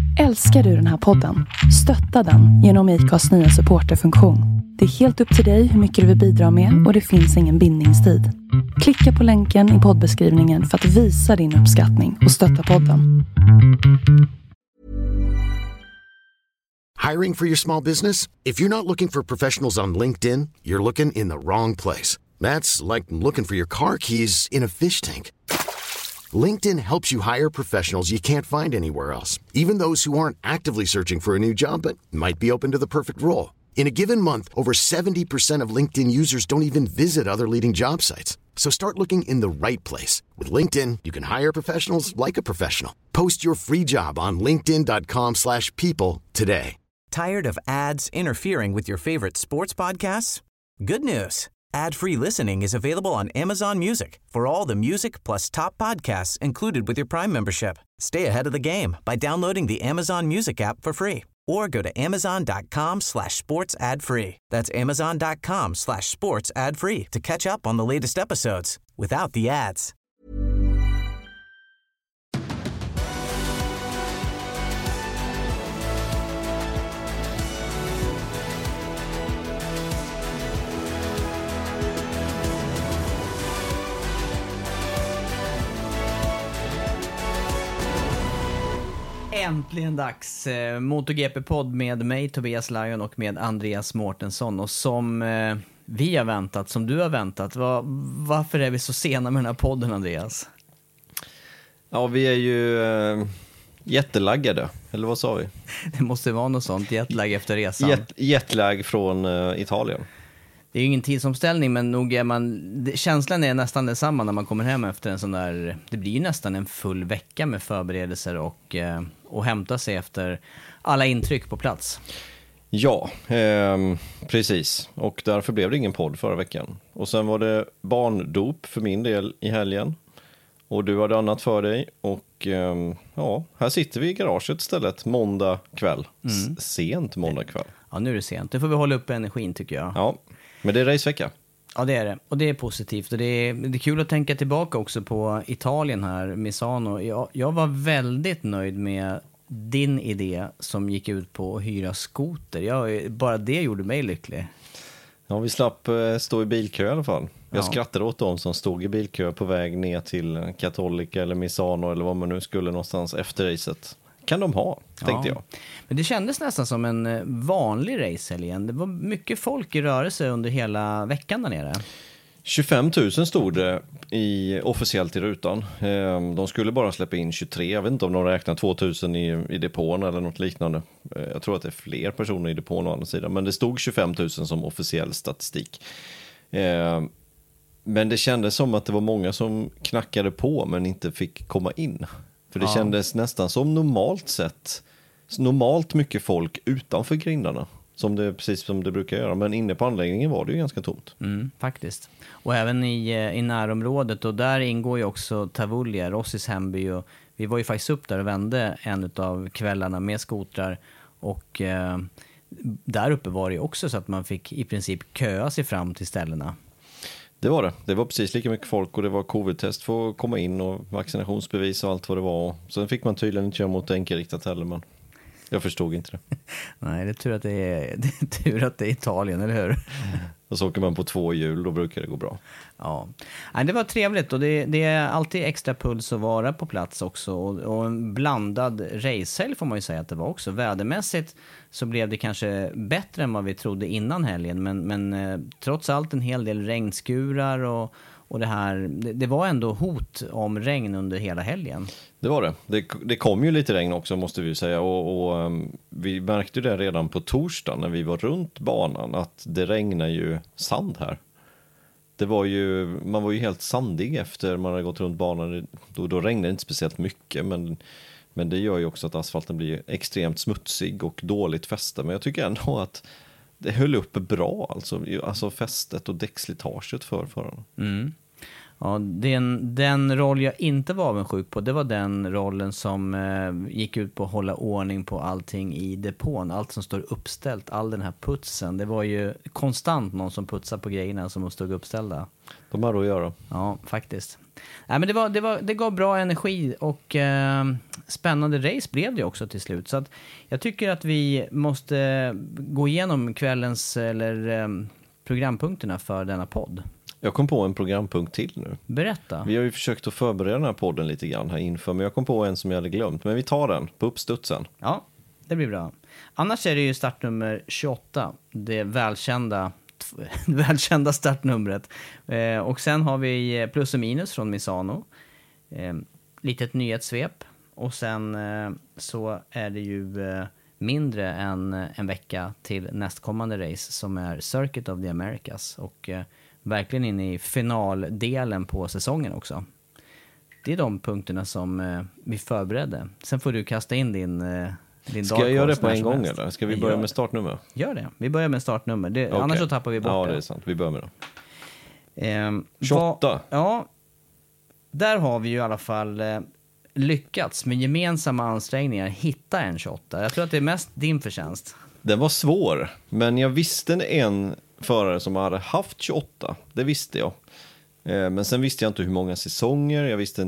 Älskar du den här podden? Stötta den genom IKAs nya supporterfunktion. Det är helt upp till dig hur mycket du vill bidra med och det finns ingen bindningstid. Klicka på länken i poddbeskrivningen för att visa din uppskattning och stötta podden. Hiring for your small business? If you're not looking for professionals on LinkedIn, you're looking in the wrong place. That's like looking for your car keys in a fish tank. LinkedIn helps you hire professionals you can't find anywhere else, even those who aren't actively searching for a new job but might be open to the perfect role. In a given month, over 70% of LinkedIn users don't even visit other leading job sites. So start looking in the right place. With LinkedIn, you can hire professionals like a professional. Post your free job on linkedin.com/people today. Tired of ads interfering with your favorite sports podcasts? Good news. Ad-free listening is available on Amazon Music for all the music plus top podcasts included with your Prime membership. Stay ahead of the game by downloading the Amazon Music app for free or go to amazon.com/sports ad free. That's amazon.com/sports ad free to catch up on the latest episodes without the ads. Äntligen dags. MotoGP-podd med mig, Tobias Lajon, och med Andreas Mårtensson. Och som vi har väntat, som du har väntat, varför är vi så sena med den här podden, Andreas? Ja, vi är ju jättelaggade, eller vad sa vi? Det måste vara något sånt, jetlag efter resan. Jetlag från Italien. Det är ju ingen tidsomställning, men nog är känslan är nästan densamma när man kommer hem efter en sån där. Det blir ju nästan en full vecka med förberedelser och hämta sig efter alla intryck på plats. Ja, precis. Och därför blev det ingen podd förra veckan. Och sen var det barndop för min del i helgen. Och du hade annat för dig. Och ja, här sitter vi i garaget istället måndag kväll. Sent måndag kväll. Ja, nu är det sent. Nu får vi hålla upp energin, tycker jag. Ja, men det är racevecka. Ja, det är det. Och det är positivt. Och det är kul att tänka tillbaka också på Italien här, Misano. Jag var väldigt nöjd med din idé som gick ut på att hyra skoter. Bara det gjorde mig lycklig. Ja, vi slapp stå i bilkö i alla fall. Jag skrattade åt dem som stod i bilkö på väg ner till Cattolica eller Misano eller vad man nu skulle någonstans efter racet. Kan de ha, tänkte jag. Men det kändes nästan som en vanlig racehelg igen. Det var mycket folk i rörelse under hela veckan där nere. 25 000 stod det officiellt i rutan. De skulle bara släppa in 23. Jag vet inte om de räknar 2 000 i depån eller något liknande. Jag tror att det är fler personer i depån å andra sidan. Men det stod 25 000 som officiell statistik. Men det kändes som att det var många som knackade på men inte fick komma in. För det kändes nästan som normalt mycket folk utanför grindarna. Precis som det brukar göra. Men inne på anläggningen var det ju ganska tomt. Faktiskt. Och även i närområdet. Och där ingår ju också Tavullia, Rossis hemby. Och vi var ju faktiskt upp där och vände en av kvällarna med skotrar. Och där uppe var det också så att man fick i princip köa sig fram till ställena. Det var det. Det var precis lika mycket folk och det var covid-test för att komma in och vaccinationsbevis och allt vad det var. Sen fick man tydligen inte köra mot enkelriktat heller, men jag förstod inte det. Nej, det är tur att det är Italien, eller hur? Och så åker man på 2 hjul, då brukar det gå bra. Ja, nej, det var trevligt och det är alltid extra puls att vara på plats också. Och en blandad racehelg får man ju säga att det var också. Vädermässigt så blev det kanske bättre än vad vi trodde innan helgen. Men trots allt en hel del regnskurar och det var ändå hot om regn under hela helgen. Det var det. Det kom ju lite regn också, måste vi ju säga. Och vi märkte det redan på torsdagen när vi var runt banan att det regnar ju sand här. Man var ju helt sandig efter man hade gått runt banan. Då regnade det inte speciellt mycket, men det gör ju också att asfalten blir extremt smutsig och dåligt fäste. Men jag tycker ändå att det höll upp bra, alltså fästet och däckslitaget för förarna. Ja, den roll jag inte var avundsjuk på, det var den rollen som gick ut på att hålla ordning på allting i depån. Allt som står uppställt, all den här putsen. Det var ju konstant någon som putsade på grejerna som stod uppställda. De har att göra. Ja, faktiskt. Nej, men det gav bra energi och spännande race blev det också till slut. Så att jag tycker att vi måste gå igenom kvällens eller programpunkterna för denna podd. Jag kom på en programpunkt till nu. Berätta. Vi har ju försökt att förbereda den här podden lite grann här inför, men jag kom på en som jag hade glömt. Men vi tar den på uppstudsen. Ja, det blir bra. Annars är det ju startnummer 28, det välkända startnumret. Och sen har vi plus och minus från Misano. Litet nyhetssvep. Och sen så är det ju mindre än en vecka till nästkommande race som är Circuit of the Americas. Och verkligen inne i finaldelen på säsongen också. Det är de punkterna som vi förberedde. Sen får du kasta in din Ska jag göra det på en gång eller? Ska vi börja med startnummer? Gör det. Vi börjar med startnummer. Okay. Annars så tappar vi bort det. Ja, det är sant. Vi börjar med det. 28. Ja, där har vi ju i alla fall lyckats med gemensamma ansträngningar hitta en 28. Jag tror att det är mest din förtjänst. Den var svår, men jag visste en förare som hade haft 28. Det visste jag. Men sen visste jag inte hur många säsonger. Jag visste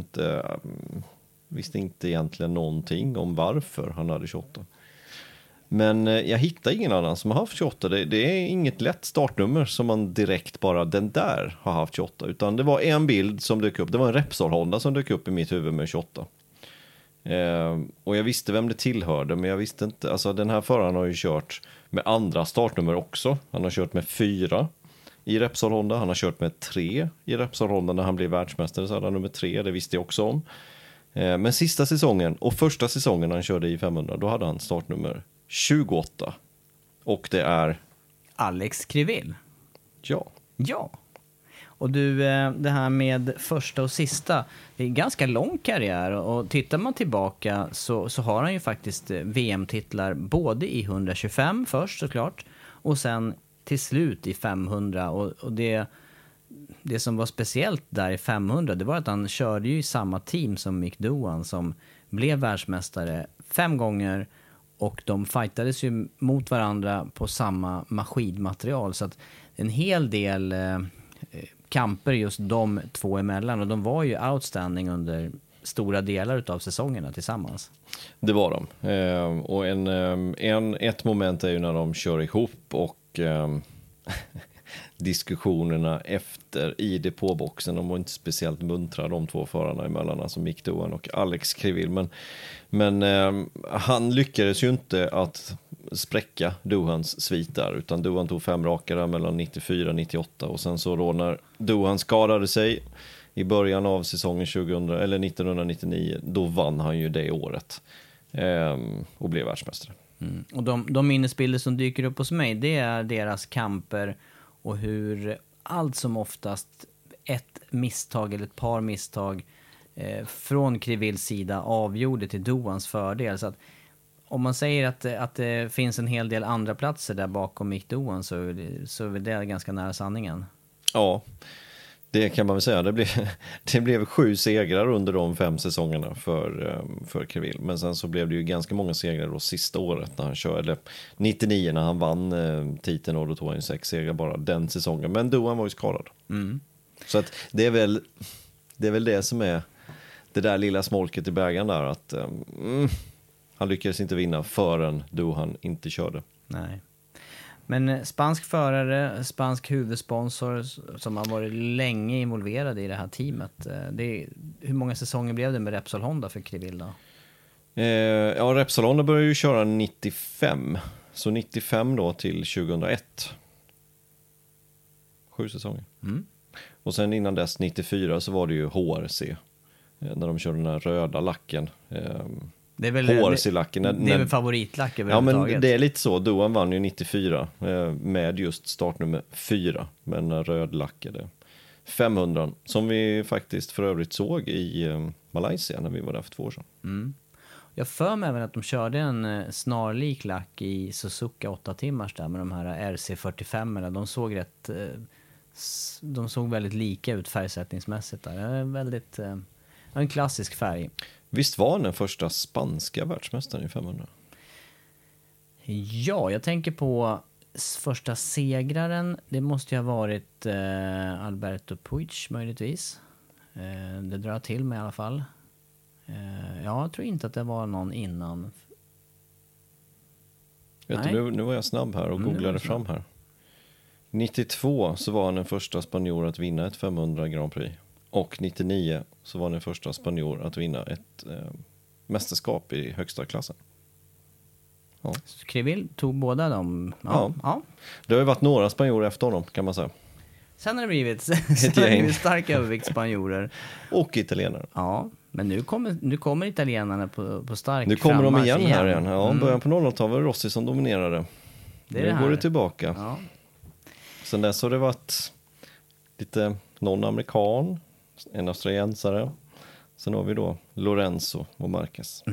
inte egentligen någonting om varför han hade 28. Men jag hittade ingen annan som har haft 28. Det är inget lätt startnummer som man direkt bara, den där har haft 28. Utan det var en bild som dök upp. Det var en Repsol Honda som dök upp i mitt huvud med 28. Och jag visste vem det tillhörde, men jag visste inte. Alltså den här föraren har ju kört med andra startnummer också. Han har kört med 4 i Repsol Honda. Han har kört med 3 i Repsol Honda när han blev världsmästare. Så hade han nummer 3, det visste jag också om. Men sista säsongen och första säsongen han körde i 500, då hade han startnummer 28. Och det är Alex Criville. Ja. Ja. Och du, det här med första och sista, det är en ganska lång karriär. Och tittar man tillbaka så har han ju faktiskt VM-titlar både i 125 först såklart. Och sen till slut i 500. Och det som var speciellt där i 500, det var att han körde ju i samma team som Mick Doohan som blev världsmästare 5 gånger. Och de fightades ju mot varandra på samma maskinmaterial. Så att en hel del kamper just de två emellan. Och de var ju outstanding under stora delar av säsongerna tillsammans. Det var de. Och ett moment är ju när de kör ihop och diskussionerna efter i depåboxen. De var inte speciellt muntra de två förarna emellan, alltså Mick Doohan och Alex Criville. Men han lyckades ju inte att spräcka Doohans svit där, utan Doohan tog 5 raka där mellan 94 och 98. Och sen så då när Doohan skadade sig i början av säsongen 1999, då vann han ju det året och blev världsmästare. Mm. Och de minnesbilder som dyker upp hos mig, det är deras kamper och hur allt som oftast ett misstag eller ett par misstag från Crivilles sida avgjorde till Doohans fördel. Så att om man säger att det finns en hel del andra platser där bakom Mick Doohan så är det ganska nära sanningen. Ja, det kan man väl säga. Det blev 7 segrar under de 5 säsongerna för Criville. Men sen så blev det ju ganska många segrar då sista året när han körde 99 när han vann titeln, och då tog han ju 6 segrar bara den säsongen. Men Doohan var ju skadad. Mm. Så att det är väl det som är det där lilla smolket i bägaren där, att han lyckades inte vinna förrän Doohan inte körde. Nej. Men spansk förare, spansk huvudsponsor som har varit länge involverad i det här teamet. Hur många säsonger blev det med Repsol Honda för Criville då? Ja, Repsol Honda började ju köra 95. Så 95 då till 2001. 7 säsonger. Mm. Och sen innan dess 94 så var det ju HRC. När de körde den här röda lacken. Det är väl HRC-lacken. Det är väl favoritlack överhuvudtaget. Ja, men det är lite så. Doohan vann ju 94 med just startnummer 4. Men den rödlackade 500. Som vi faktiskt för övrigt såg i Malaysia när vi var där för 2 år sedan. Mm. Jag för mig även att de körde en snarlik lack i Suzuka 8 timmars där med de här RC45. De såg rätt De såg väldigt lika ut färgsättningsmässigt där. Det är väldigt, en klassisk färg. Visst var han den första spanska världsmästaren i 500? Ja, jag tänker på första segraren. Det måste ju ha varit Alberto Puig möjligtvis. Det drar till mig i alla fall. Jag tror inte att det var någon innan. Vet du, nu var jag snabb här och googlade fram här. 92 så var han den första spanjor att vinna ett 500 Grand Prix. Och 99 så var han den första spanjor att vinna ett mästerskap i högsta klassen. Ja. Krivil tog båda dem. Ja. Det har ju varit några spanjorer efter honom kan man säga. Sen har det blivit stark övervikt spanjorer. Och italienare. Ja, men nu kommer italienarna på stark Nu kommer de igen frammarsch här igen. Ja, början på 00-talet var det Rossi som dominerade. Nu går det tillbaka. Ja. Sen dess har det varit lite någon amerikan, en australiensare. Sen har vi då Lorenzo och Marquez.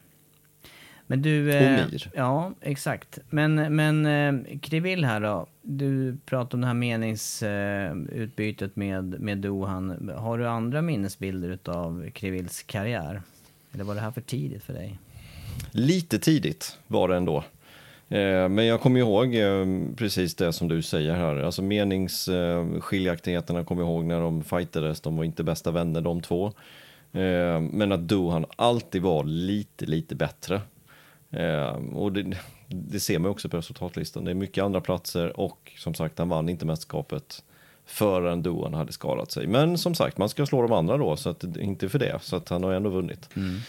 Men du, och Mir. Ja, exakt. Men Krivil här då. Du pratar om det här meningsutbytet med Doohan. Har du andra minnesbilder av Krivils karriär? Eller var det här för tidigt för dig? Lite tidigt var det ändå. Men jag kommer ihåg precis det som du säger här. Alltså meningsskiljaktigheterna kommer jag ihåg när de fightades. De var inte bästa vänner de två. Men att Doohan alltid var lite bättre. Och det ser man också på resultatlistan. Det är mycket andra platser och som sagt han vann inte mästerskapet förrän Doohan hade skadat sig. Men som sagt man ska slå de andra då så att inte för det. Så att han har ändå vunnit.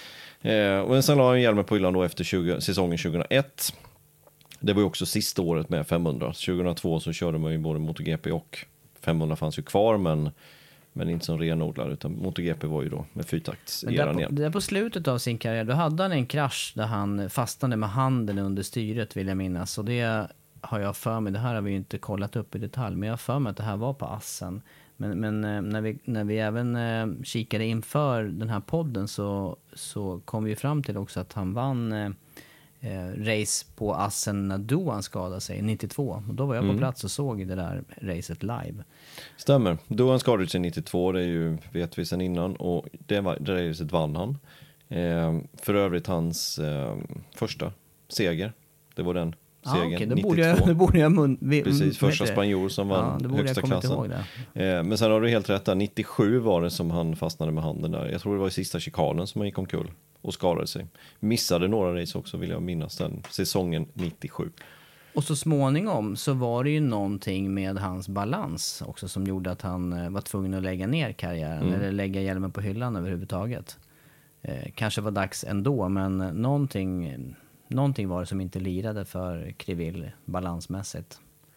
Och sen la han hjälmen på hyllan då efter säsongen 2001. Det var ju också sista året med 500. 2002 så körde man ju både MotoGP och 500 fanns ju kvar men inte som renodlad utan MotoGP var ju då med fyrtaktseran igen. Där på slutet av sin karriär då hade han en krasch där han fastnade med handen under styret vill jag minnas. Och det har jag för mig, det här har vi ju inte kollat upp i detalj, men jag har för mig att det här var på Assen. Men när vi även kikade inför den här podden så kom vi fram till också att han vann race på Assen när Doohan skadade sig 92. Och då var jag på plats och såg det där racet live. Stämmer. Doohan skadade sig 92, det är ju vet vi sedan innan och det racet vann han. För övrigt hans första seger. Det var den segern, okay. 92. Då borde jag precis, första spanjor som vann högsta klassen. Men sen har du helt rätt där, 97 var det som han fastnade med handen där. Jag tror det var i sista chikanen som han gick omkull och skadade sig. Missade några race också vill jag minnas den säsongen 97. Och så småningom så var det ju någonting med hans balans också som gjorde att han var tvungen att lägga ner karriären eller lägga hjälmen på hyllan överhuvudtaget. Kanske var dags ändå, men någonting var det som inte lirade för Krivil balansmässigt.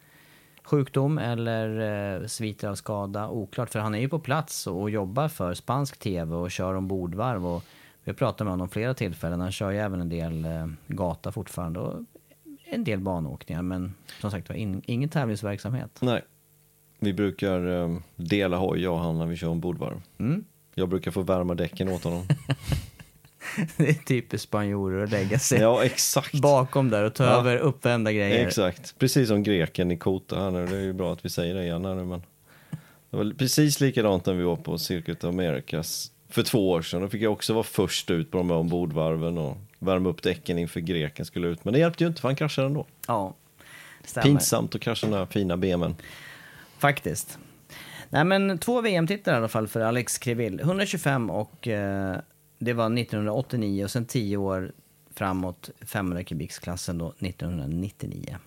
Sjukdom eller sviter av skada, oklart, för han är ju på plats och jobbar för spansk tv och kör ombordvarv och vi har pratat med honom flera tillfällen. Han kör ju även en del gata fortfarande och en del banåkningar, men som sagt var ingen tävlingsverksamhet. Nej, vi brukar dela hoj jag och han när vi kör ombordvarv. Jag brukar få värma däcken åt honom. Det är typiskt spanjorer att lägga sig exakt. bakom där och ta över uppvärmda grejer. Exakt, precis som greken i Kota här nu. Det är ju bra att vi säger det igen här nu, men det var precis likadant när vi var på Circuit of Americas för 2 år sedan. Då fick jag också vara först ut på de här ombordvarven och värma upp däcken inför greken skulle ut. Men det hjälpte ju inte för han kraschade ändå. Ja, stämmer. Pinsamt att krascha den här fina BM:en. Faktiskt. Nej, men 2 VM-titlar i alla fall för Alex Krivil. 125 och det var 1989 och sen 10 år framåt 500 kubiksklassen då 1999.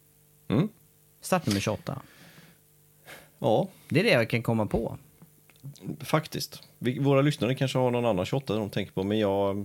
Start nummer 28. Ja. Det är det jag kan komma på. Faktiskt. Våra lyssnare kanske har någon annan 28 de tänker på, men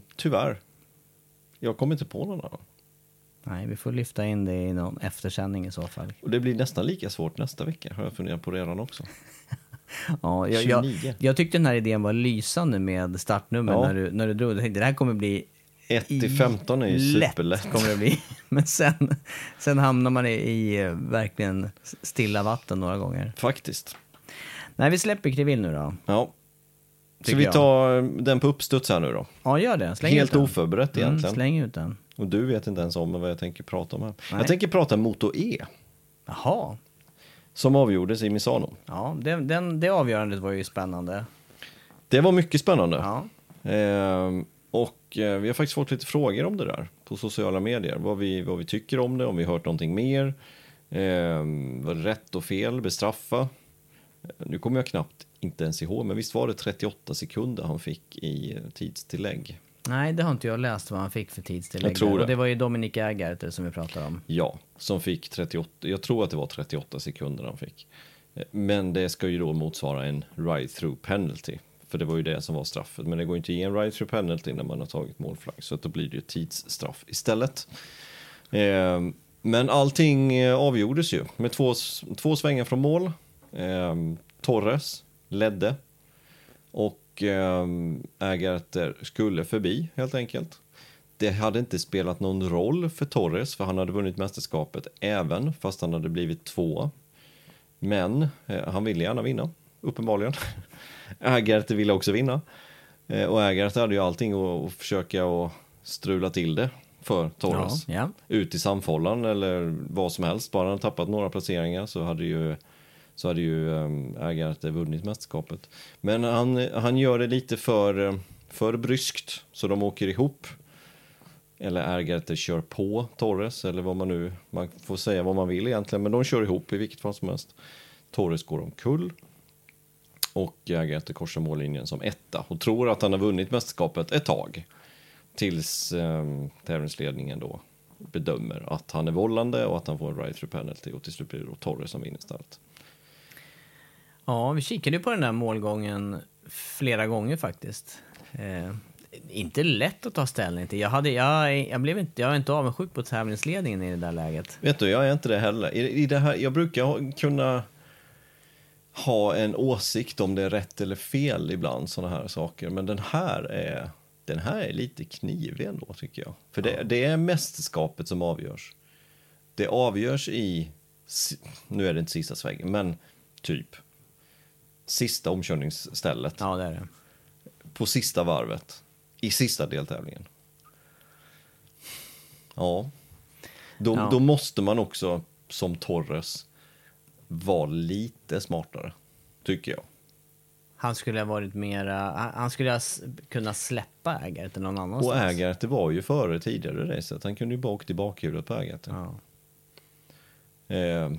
jag kommer inte på någon annan. Nej, vi får lyfta in det i någon eftersändning i så fall. Och det blir nästan lika svårt nästa vecka, har jag funderat på redan också. Ja, jag tyckte den här idén var lysande med startnummer när du drog. Jag tänkte, det här kommer bli 1-15 är ju superlätt. Kommer det bli. Men sen hamnar man i verkligen stilla vatten några gånger. Faktiskt. Nej, vi släpper Krivil nu då. Ja. Så vi tar den på uppstuds här nu då. Ja, gör det. Släng helt ut den. Oförberett egentligen. Släng ut den. Och du vet inte ens om vad jag tänker prata om här. Nej. Jag tänker prata Moto E. Jaha. som avgjordes i Misano. Ja, det avgörandet var ju spännande. Det var mycket spännande. Ja. Vi har faktiskt fått lite frågor om det där på sociala medier. Vad vi tycker om det, om vi har hört någonting mer. Var det rätt och fel, bestraffa? Nu kommer jag knappt inte ens ihåg, men visst var det 38 sekunder han fick i tidstillägg? Nej, det har inte jag läst vad han fick för tidstillägg. Jag tror det. Och det var ju Dominic Ägarter som vi pratade om. Ja, som fick 38, jag tror att det var 38 sekunder han fick. Men det ska ju då motsvara en ride-through penalty. För det var ju det som var straffet. Men det går inte att ge en ride-through penalty när man har tagit målflagg. Så att då blir det ju tidsstraff istället. Men allting avgjordes ju med två svängar från mål. Torres ledde. Och Ägarter skulle förbi helt enkelt. Det hade inte spelat någon roll för Torres, för han hade vunnit mästerskapet även fast han hade blivit 2. Men han ville gärna vinna, uppenbarligen. Ägarter ville också vinna. Och Ägarter hade ju allting att försöka att strula till det för Torres. Ja. Ut i samfållan eller vad som helst. Bara han tappat några placeringar så hade ju Ägarter vunnit mästerskapet. Men han gör det lite för bryskt, så de åker ihop. Eller Ägarter kör på Torres, eller vad man får säga vad man vill egentligen, men de kör ihop i vilket fall som helst. Torres går omkull och Ägarter korsar mållinjen som 1 och tror att han har vunnit mästerskapet ett tag tills tävlingsledningen då bedömer att han är vållande och att han får en ride-through penalty, och till slut blir det då Torres som vinner istället. Ja, vi kikade ju på den där målgången flera gånger faktiskt. Inte lätt att ta ställning till. Jag är inte avundsjuk på tävlingsledningen i det där läget. Vet du, jag är inte det heller. I det här, jag brukar kunna ha en åsikt om det är rätt eller fel ibland, såna här saker. Men den här är lite knivig ändå, tycker jag. För det är mästerskapet som avgörs. Det avgörs nu är det inte sista svängen, men typ sista omkörningsstället. Ja, det är det. På sista varvet. I sista deltävlingen. Ja. Då måste man också som Torres vara lite smartare, tycker jag. Han skulle ha varit mera... Han skulle ha kunnat släppa Ägarter någon annanstans. Och Ägarter var ju före tidigare racet. Han kunde ju bara åka till bakhjulet på Ägarter. Ja.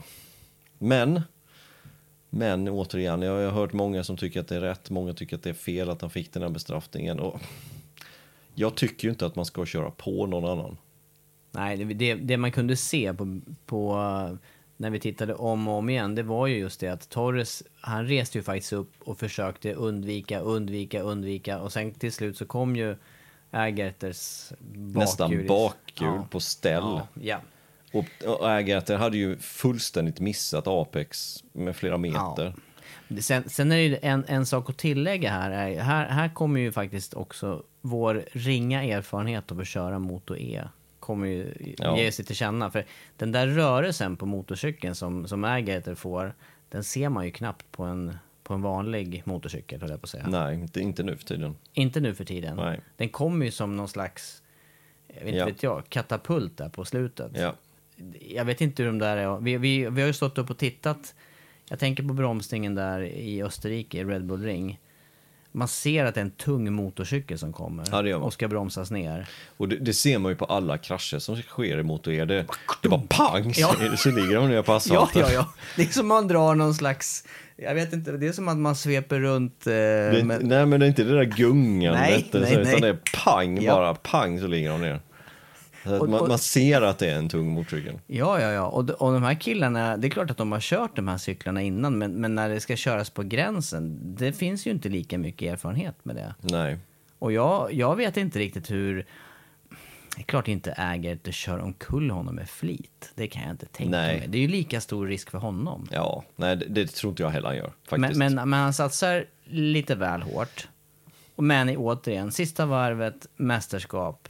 Men återigen, jag har hört många som tycker att det är rätt. Många tycker att det är fel att han fick den här bestraffningen. Och jag tycker ju inte att man ska köra på någon annan. Nej, det man kunde se på när vi tittade om och om igen, det var ju just det att Torres, han reste ju faktiskt upp och försökte undvika och sen till slut så kom ju Ägarters bakhjul. Nästan bakhjul på ställ. Ja. Och Ägarter hade ju fullständigt missat Apex med flera meter. Ja. Sen är det ju en sak att tillägga här kommer ju faktiskt också vår ringa erfarenhet av att köra Moto E kommer ju ge sig till känna. För den där rörelsen på motorcykeln som Ägarter får, den ser man ju knappt på en vanlig motorcykel, höll jag på att säga. Nej, inte nu för tiden. Inte nu för tiden. Nej. Den kommer ju som någon slags, vet jag, katapult där på slutet. Ja. Jag vet inte hur de där är. Vi har ju stått upp och tittat. Jag tänker på bromsningen där i Österrike, i Red Bull Ring. Man ser att det är en tung motorcykel som kommer och ska bromsas ner. Och det ser man ju på alla krascher som sker i Moto E. Det var pang! Så ligger de ner på asfalten. Ja. Det är som man drar någon slags... Jag vet inte, det är som att man sveper runt... Nej, men det är inte det där gungandet. Nej. Utan det är pang, bara pang så ligger de ner. Så att man ser att det är en tung motorcykel. Ja. Och de här killarna, det är klart att de har kört de här cyklarna innan, men när det ska köras på gränsen, det finns ju inte lika mycket erfarenhet med det. Nej. Och jag vet inte riktigt hur... Det är klart inte Ägarter kör omkull honom med flit. Det kan jag inte tänka mig. Det är ju lika stor risk för honom. Ja, nej, det tror inte jag heller han gör, faktiskt. Men han satsar lite väl hårt. Men återigen, sista varvet, mästerskap.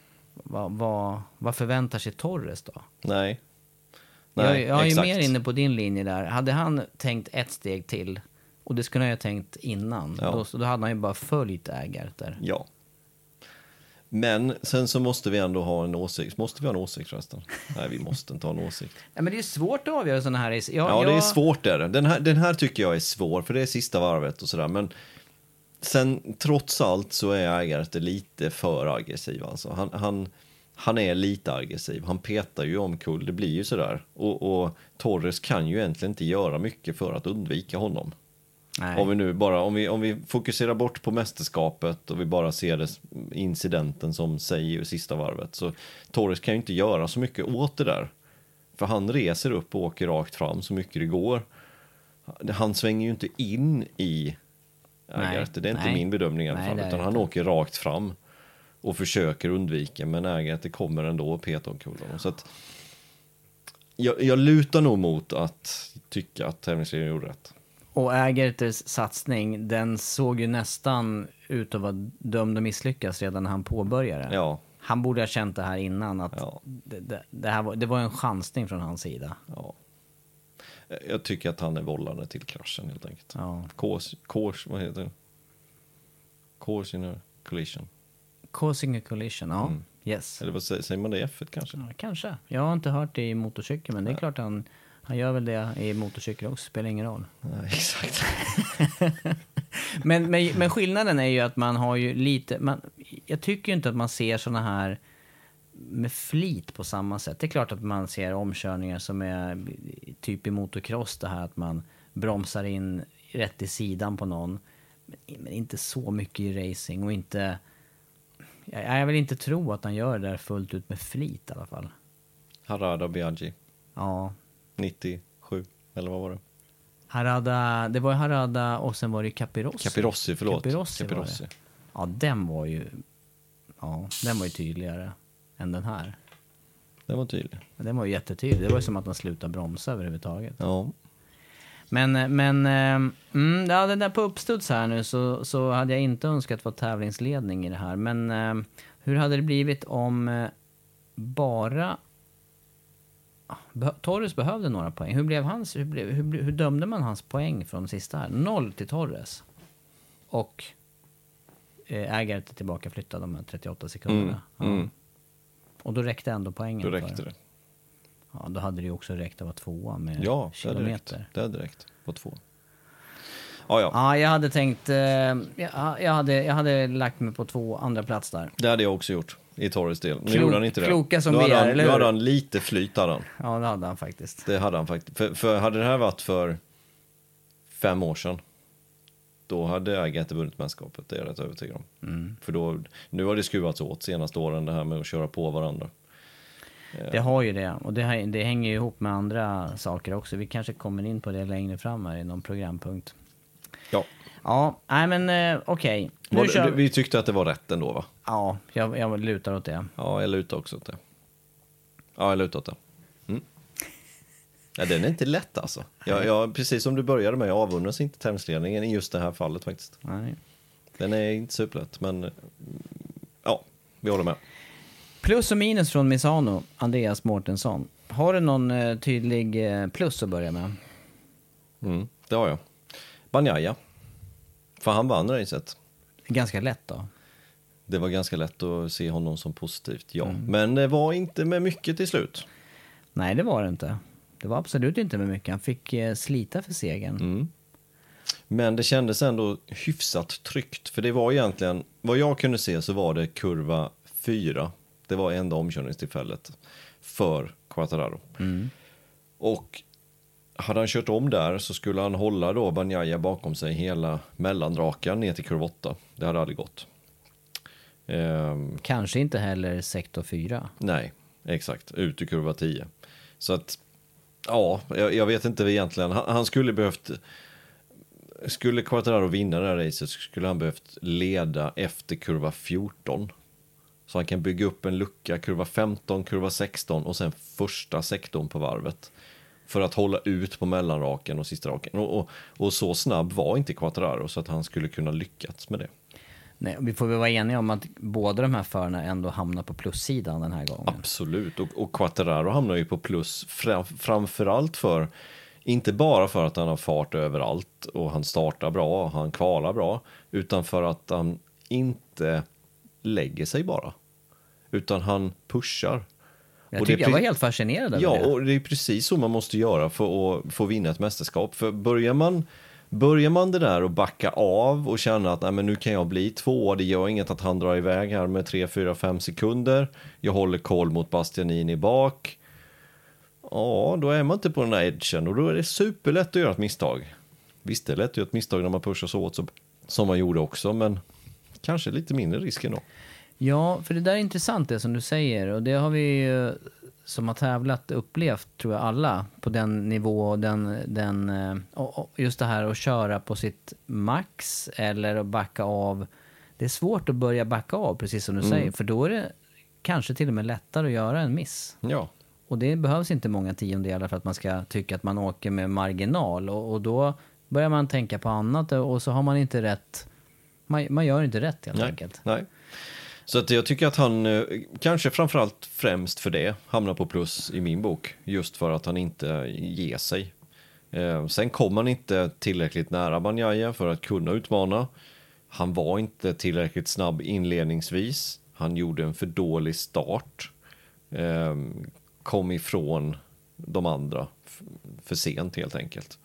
Vad förväntar sig Torres då? Nej, jag är ju mer inne på din linje där. Hade han tänkt ett steg till, och det skulle han ju ha tänkt innan, då hade han ju bara följt Ägarter. Ja. Men sen så måste vi ändå ha en åsikt. Måste vi ha en åsikt förresten? Nej, vi måste inte ha en åsikt. Ja, men det är svårt att avgöra sådana här. Det är svårt där. Den här tycker jag är svår, för det är sista varvet och sådär. Men sen trots allt så är Agarte lite för aggressiv. Alltså. Han är lite aggressiv. Han petar ju omkull, det blir ju sådär. Och Torres kan ju egentligen inte göra mycket för att undvika honom. Nej. Om vi fokuserar bort på mästerskapet och vi bara ser incidenten som säger i sista varvet, så Torres kan ju inte göra så mycket åt det där. För han reser upp och åker rakt fram så mycket det går. Han svänger ju inte in i Agarte. Det är inte min bedömning i alla fall, utan han åker rakt fram och försöker undvika, men Agarte kommer ändå och petar omkull honom. Så att jag lutar nog mot att tycka att tävlingsledningen gjorde rätt. Och Agartes satsning, den såg ju nästan ut att vara dömd att misslyckas redan när han påbörjade. Ja. Han borde ha känt det här innan, att det var en chansning från hans sida. Ja. Jag tycker att han är vållande till kraschen helt enkelt. Ja. Vad heter det? Causing a collision. Causing a collision, ja. Yes. Eller vad säger man det i F1 kanske? Ja, kanske. Jag har inte hört det i motorcykel, men det är klart han gör väl det i motorcykel också, spelar ingen roll. Nej, exakt. men skillnaden är ju att man har ju lite... jag tycker ju inte att man ser såna här med flit på samma sätt. Det är klart att man ser omkörningar som är typ i motocross, det här att man bromsar in rätt i sidan på någon. Men inte så mycket i racing, och inte... Jag vill inte tro att han gör det där fullt ut med flit i alla fall. Harada Biaggi. Ja. 97, eller vad var det? Harada, det var ju Harada och sen var det Capirossi. Capirossi. Ja, den var ju tydligare än den här. Den var tydlig. Den var ju jättetydlig. Det var ju som att den slutade bromsa överhuvudtaget. Ja. Men den där på uppstuds här nu så hade jag inte önskat vara tävlingsledning i det här. Men hur hade det blivit om bara Torres behövde några poäng? Hur dömde man hans poäng från sista här? 0 till Torres. Och Agarte tillbaka flyttade de här 38 sekunderna. Och då räckte ändå poängen. Då räckte det. Ja, då hade det ju också räckt att vara 2 med kilometer. Det hade räckt på 2. Ja. Ja, jag hade tänkt... jag hade lagt mig på 2 andra plats där. Det hade jag också gjort i Torres del. Nu gjorde han inte det. Kloka som vi är, eller hur? Nu hade han lite flyt, hade han. Ja, det hade han faktiskt. Det hade han faktiskt. För hade det här varit för 5 år sedan, då hade Agate vunnit mästerskapet. Det är jag rätt övertygad om. För nu har det skruvats åt senaste åren, det här med att köra på varandra. Det har ju det. Och det hänger ju ihop med andra saker också. Vi kanske kommer in på det längre fram här i någon programpunkt. Ja. Ja, nej men okej. Vi tyckte att det var rätt ändå, va? Ja, jag lutar åt det. Ja, jag lutar också åt det. Ja, jag lutar åt det. Ja, den är inte lätt alltså. Jag, precis som du började med, jag avundas inte tävlingsledningen i just det här fallet faktiskt. Nej. Den är inte superlätt, men ja, vi håller med. Plus och minus från Misano, Andreas Mårtensson. Har du någon tydlig plus att börja med? Det har jag. Bagnaia. För han vann racet. Ganska lätt då. Det var ganska lätt att se honom som positivt, ja. Men det var inte med mycket till slut. Nej, det var det inte. Det var absolut inte med mycket. Han fick slita för segern. Men det kändes ändå hyfsat tryggt. För det var egentligen, vad jag kunde se så var det kurva 4. Det var enda omkörningstillfället för Quartararo. Och hade han kört om där så skulle han hålla då Bagnaia bakom sig hela mellandrakan ner till kurva 8. Det hade aldrig gått. Kanske inte heller sektor 4. Nej, exakt. Ut i kurva 10. Så att, ja, jag vet inte egentligen. Han skulle behövt... Skulle Quartararo vinna det här racet så skulle han behövt leda efter kurva 14. Så han kan bygga upp en lucka, kurva 15, kurva 16 och sen första sektorn på varvet. För att hålla ut på mellanraken och sista raken. Och så snabb var inte Quartararo så att han skulle kunna lyckats med det. Nej, vi får väl vara eniga om att båda de här förarna ändå hamnar på plussidan den här gången. Absolut, och Quartararo hamnar ju på plus framförallt för, inte bara för att han har fart överallt och han startar bra och han kvalar bra, utan för att han inte lägger sig bara. Utan han pushar. Jag var helt fascinerad över det. Ja, och det är precis så man måste göra för att få vinna ett mästerskap. För börjar man det där och backa av och känna att nej, men nu kan jag bli 2, det gör inget att han drar iväg här med 3, 4, 5 sekunder. Jag håller koll mot Bastianini bak. Ja, då är man inte på den där edgen och då är det superlätt att göra ett misstag. Visst, det är lätt att göra ett misstag när man pushar så åt som man gjorde också, men kanske lite mindre risk ändå. Ja, för det där är intressant det som du säger, och det har vi ju som har tävlat upplevt, tror jag alla, på den nivå och just det här att köra på sitt max eller att backa av. Det är svårt att börja backa av, precis som du säger, för då är det kanske till och med lättare att göra en miss. Ja. Och det behövs inte många tiondelar för att man ska tycka att man åker med marginal, och då börjar man tänka på annat och så har man inte rätt. Man gör inte rätt helt enkelt. Nej. Så att jag tycker att han, kanske framförallt främst för det, hamnar på plus i min bok. Just för att han inte ger sig. Sen kom han inte tillräckligt nära Bagnaia för att kunna utmana. Han var inte tillräckligt snabb inledningsvis. Han gjorde en för dålig start. Kom ifrån de andra för sent helt enkelt.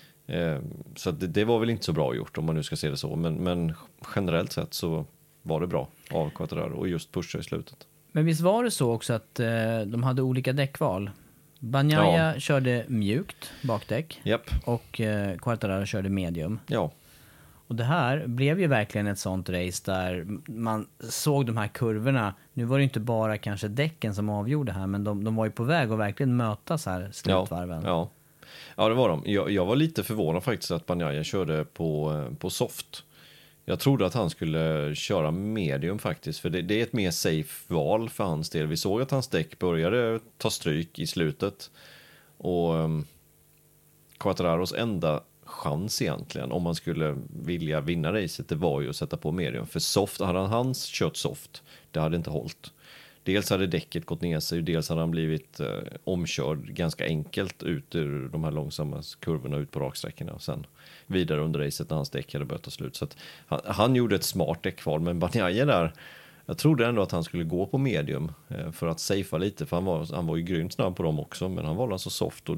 Så att det var väl inte så bra gjort om man nu ska se det så. Men generellt sett så var det bra av Quartararo och just pusha i slutet. Men visst var det så också att de hade olika däckval? Bagnaia körde mjukt bakdäck. Japp. Och Quartararo körde medium. Ja. Och det här blev ju verkligen ett sånt race där man såg de här kurvorna. Nu var det inte bara kanske däcken som avgjorde här, men de var ju på väg att verkligen mötas här slutvarven. Ja, det var de. Jag var lite förvånad faktiskt att Bagnaia körde på soft. Jag trodde att han skulle köra medium faktiskt, för det är ett mer safe val för hans del. Vi såg att hans däck började ta stryk i slutet. Och Quartararos enda chans egentligen, om man skulle vilja vinna racet, det var ju att sätta på medium. För soft, hade han kört soft, det hade inte hållit. Dels hade däcket gått ner sig, dels hade han blivit omkörd ganska enkelt ut ur de här långsamma kurvorna ut på raksträckorna och sen vidare under racet när hans däck hade börjat ta slut. Så att han gjorde ett smart däckval, men Bagnaia där, jag trodde ändå att han skulle gå på medium för att safea lite, för han var ju grymt snabb på dem också, men han var alltså soft och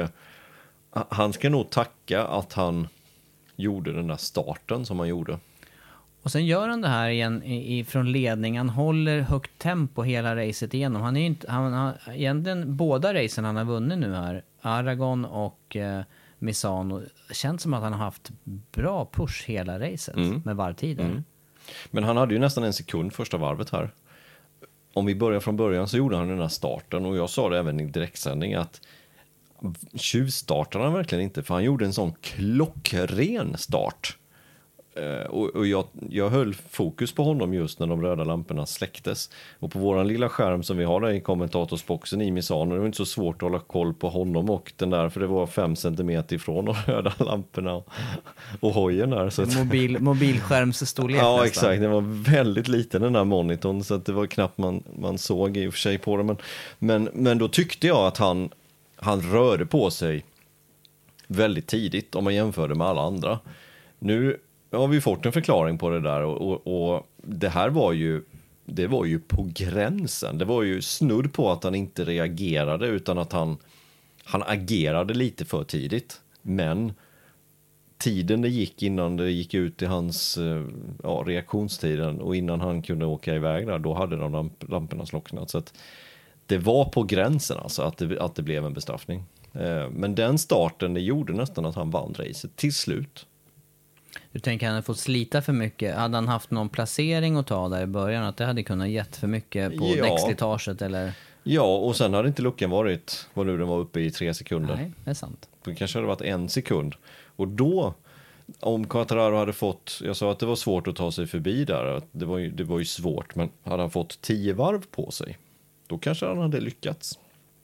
han ska nog tacka att han gjorde den där starten som han gjorde. Och sen gör han det här igen från ledning. Han håller högt tempo hela racet igenom. Han har egentligen båda racen han har vunnit nu här, Aragon och Misano, känns som att han har haft bra push hela racet med varvtider. Mm. Men han hade ju nästan en sekund första varvet här. Om vi börjar från början så gjorde han den här starten, och jag sa det även i direktsändning att tjuvstartade han verkligen inte, för han gjorde en sån klockren start. Och jag höll fokus på honom just när de röda lamporna släcktes. Och på våran lilla skärm som vi har där i kommentatorsboxen i Misano, det var inte så svårt att hålla koll på honom och den där, för det var 5 centimeter ifrån de röda lamporna och hojen där. Så Mobilskärmsstorlek. Ja, exakt. Det var väldigt liten den där monitorn, så att det var knappt man såg i och för sig på det. Men då tyckte jag att han rörde på sig väldigt tidigt om man jämförde med alla andra. Nu har vi fått en förklaring på det där, och det här var ju på gränsen. Det var ju snudd på att han inte reagerade, utan att han agerade lite för tidigt. Men tiden det gick innan det gick ut i hans reaktionstiden och innan han kunde åka iväg där, då hade de lamporna slocknat. Så att det var på gränsen alltså att det blev en bestraffning. Men den starten, det gjorde nästan att han vann racet till slut. Du tänker att han hade fått slita för mycket? Hade han haft någon placering att ta där i början? Att det hade kunnat gett för mycket på däckslitaget? Eller? Ja, och sen hade inte luckan varit vad nu den var uppe i 3 sekunder. Nej, det är sant. Det kanske hade varit 1 sekund. Och då, om Quartararo hade fått, jag sa att det var svårt att ta sig förbi där. Det var ju svårt, men hade han fått 10 varv på sig, då kanske han hade lyckats.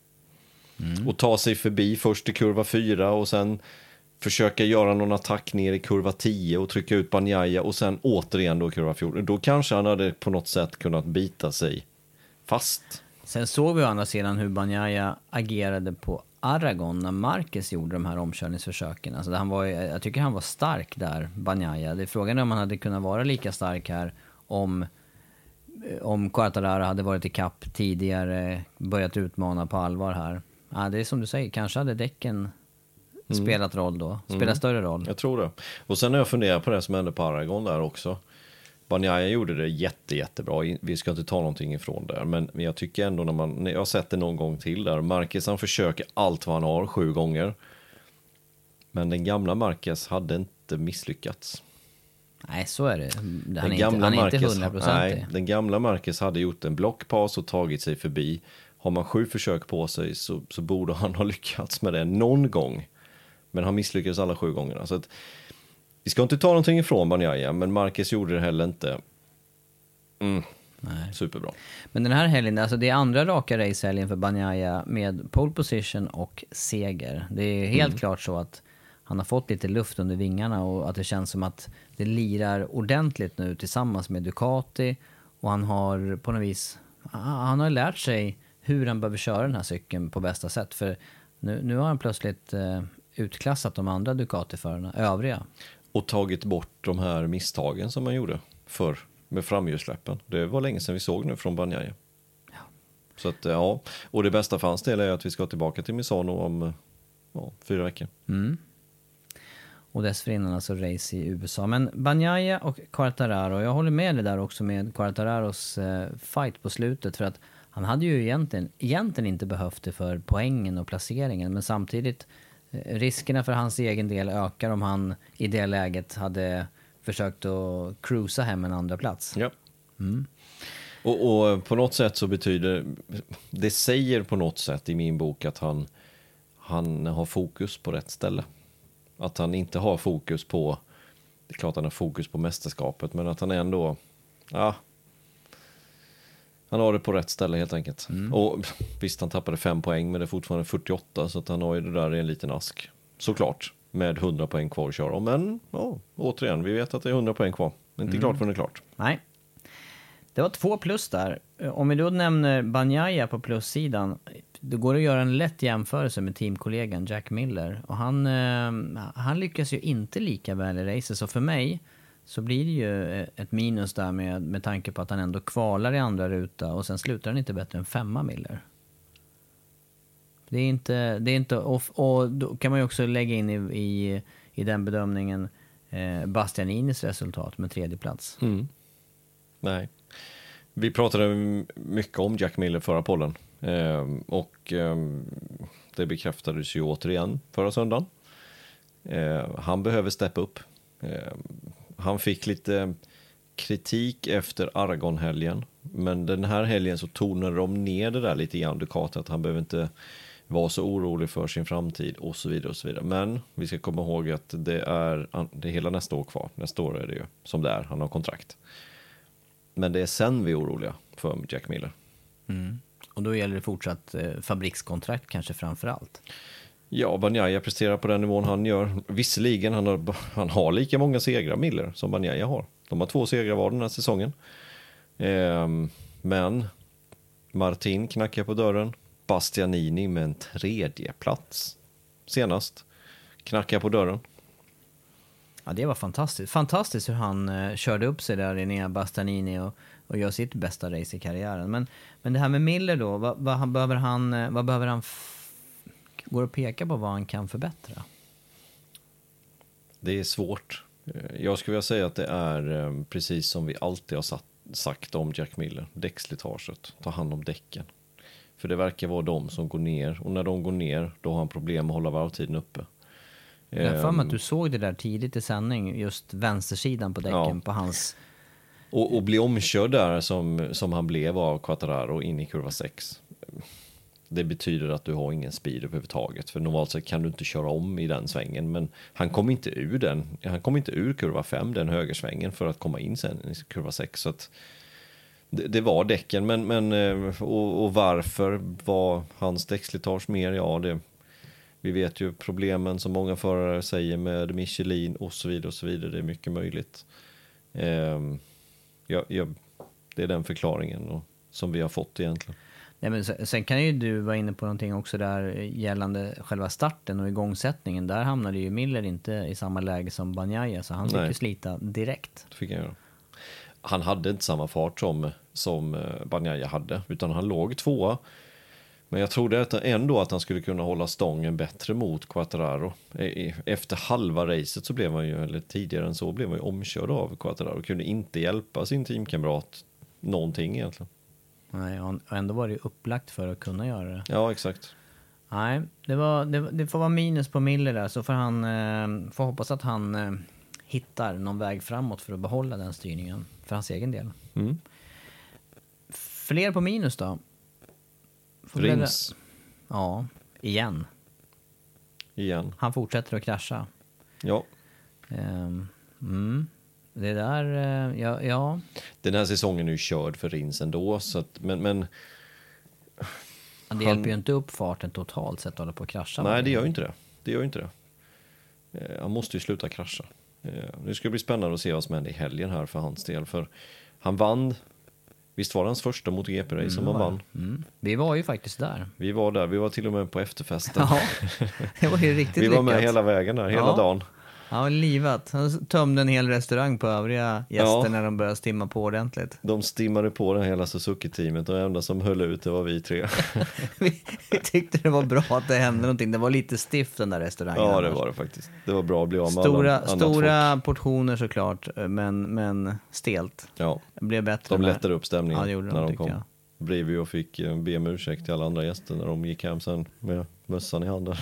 Och ta sig förbi först i kurva 4 och sen försöka göra någon attack ner i kurva 10 och trycka ut Bagnaia och sen återigen då kurva 14. Då kanske han hade på något sätt kunnat bita sig fast. Sen såg vi å andra sidan hur Bagnaia agerade på Aragon när Marquez gjorde de här omkörningsförsöken. Alltså jag tycker han var stark där, Bagnaia. Det är frågan om han hade kunnat vara lika stark här om om Quartararo hade varit i kapp tidigare, börjat utmana på allvar här. Ja, det är som du säger, kanske hade däcken spelat roll då, spelat större roll. Jag tror det. Och sen har jag funderat på det som hände på Aragon där också. Bagnaia gjorde det jättebra. Vi ska inte ta någonting ifrån där, men jag tycker ändå när jag har sett det någon gång till där, Marquez han försöker allt vad han har 7 gånger. Men den gamla Marquez hade inte misslyckats. Nej, så är det. Han är inte 100%. Nej, den gamla Marquez hade gjort en blockpaus och tagit sig förbi. Har man 7 försök på sig så borde han ha lyckats med det någon gång. Men han misslyckades alla 7 gångerna. Så att, vi ska inte ta någonting ifrån Bagnaia, men Marquez gjorde det heller inte. Nej. Superbra. Men den här helgen, alltså det är andra raka racehelgen för Bagnaia med pole position och seger. Det är helt klart så att han har fått lite luft under vingarna och att det känns som att det lirar ordentligt nu tillsammans med Ducati. Och han har på något vis, han har lärt sig hur han behöver köra den här cykeln på bästa sätt. För nu har han plötsligt utklassat de andra Ducati-förarna, övriga. Och tagit bort de här misstagen som man gjorde förr med framhjulssläppen. Det var länge sedan vi såg nu från Bagnaia. Ja. Så att ja, och det bästa för hans del är att vi ska tillbaka till Misano om 4 veckor. Och dessförinnan alltså race i USA. Men Bagnaia och Quartararo, jag håller med dig där också med Quartararos fight på slutet, för att han hade ju egentligen inte behövt det för poängen och placeringen, men samtidigt riskerna för hans egen del ökar om han i det läget hade försökt att cruisa hem en andra plats. Ja. Och på något sätt så betyder det säger på något sätt i min bok att han har fokus på rätt ställe. Att han inte har fokus på, det är klart han har fokus på mästerskapet, men att han ändå, han har det på rätt ställe helt enkelt. Och visst, han tappade 5 poäng, men det är fortfarande 48, så att han har ju det där i en liten ask. Såklart, med 100 poäng kvar att köra. Men återigen, vi vet att det är 100 poäng kvar. Men inte klart för det är klart. Nej. Det var 2 plus där. Om vi då nämner Bagnaia på plussidan, då går det att göra en lätt jämförelse med teamkollegan Jack Miller. Och han lyckas ju inte lika väl i racet, så för mig så blir det ju ett minus där med tanke på att han ändå kvalar i andra ruta och sen slutar han inte bättre än 5 Miller. Det är inte och då kan man ju också lägga in i den bedömningen Bastianinis resultat med 3:e plats. Nej. Vi pratade mycket om Jack Miller förra podden och det bekräftades ju återigen förra söndagen. Han behöver steppa upp. Han fick lite kritik efter Aragon-helgen, men den här helgen så tonade de ner det där lite grann, Ducati, att han behöver inte vara så orolig för sin framtid och så vidare och så vidare. Men vi ska komma ihåg att det är hela nästa år kvar. Nästa år är det ju som det är, han har kontrakt. Men det är sen vi är oroliga för Jack Miller. Och då gäller det fortsatt fabrikskontrakt kanske framför allt. Ja, Bagnaia presterar på den nivån han gör. Visserligen, han har lika många segrar Miller som Bagnaia har. De har 2 segrar var den här säsongen. Men Martin knackar på dörren. Bastianini med en 3:e plats senast knackar på dörren. Ja, det var fantastiskt. Fantastiskt hur han körde upp sig där i ner Bastianini och gör sitt bästa race i karriären. Men det här med Miller då, vad behöver han går att peka på vad han kan förbättra? Det är svårt. Jag skulle vilja säga att det är precis som vi alltid har sagt om Jack Miller. Däckslitaget. Ta hand om däcken. För det verkar vara de som går ner. Och när de går ner, då har han problem att hålla varvtiden uppe. Jag för mig att du såg det där tidigt i sändning, just vänstersidan på däcken på hans... Och bli omkörd där som han blev av Quartararo in i kurva 6. Det betyder att du har ingen speed överhuvudtaget. För normalt sett kan du inte köra om i den svängen. Men han kom inte ur den. Han kom inte ur kurva 5, den högersvängen, för att komma in sen i kurva 6. Så att det var däcken. Men och varför var hans däckslitage mer? Ja, vi vet ju problemen som många förare säger med Michelin och så vidare och så vidare. Det är mycket möjligt. Det är den förklaringen som vi har fått egentligen. Nej, men sen kan ju du vara inne på någonting också där gällande själva starten och igångsättningen. Där hamnade ju Miller inte i samma läge som Bagnaia, så han fick ju slita direkt. Det fick jag göra. han hade inte samma fart som Bagnaia hade, utan han låg tvåa. Men jag trodde ändå att han skulle kunna hålla stången bättre mot Quartararo. Efter halva racet så blev han ju, eller tidigare än så, blev han ju omkörd av Quartararo. Kunde inte hjälpa sin teamkamrat någonting egentligen. Nej, och ändå var det upplagt för att kunna göra det. Ja, exakt. Nej, det får vara minus på Miller där, så får hoppas att han hittar någon väg framåt för att behålla den styrningen för hans egen del. Mm. Fler på minus då? Rins. Ja, igen. Han fortsätter att krascha. Ja. Det där, ja. Den här säsongen är ju körd för Rins ändå, så att, men det hjälper ju inte upp farten totalt sett att hålla på att krascha. Nej, det gör ju inte det. Han måste ju sluta krascha. Nu ska det bli spännande att se vad som händer i helgen här för hans del, för han vann. Visst var det hans första MotoGP-race som han vann? Vi var ju faktiskt där. Vi var där, vi var till och med på efterfesten. Ja, det var ju riktigt vi var lyckat. med hela vägen där, hela dagen. Ja, livat. Han tömde en hel restaurang på övriga gäster när de började stimma på ordentligt. De stimmade på det hela Suzuki-teamet och enda som höll ut det var vi tre. vi tyckte det var bra att det hände någonting. Det var lite stift den där restaurangen. Ja, annars. det var det faktiskt. Det var bra att bli av med stora portioner såklart, men stelt. Ja, det blev bättre. De lättade upp stämningen när de kom. Bredvid och fick be om ursäkt till alla andra gäster när de gick hem sen med mössan i handen.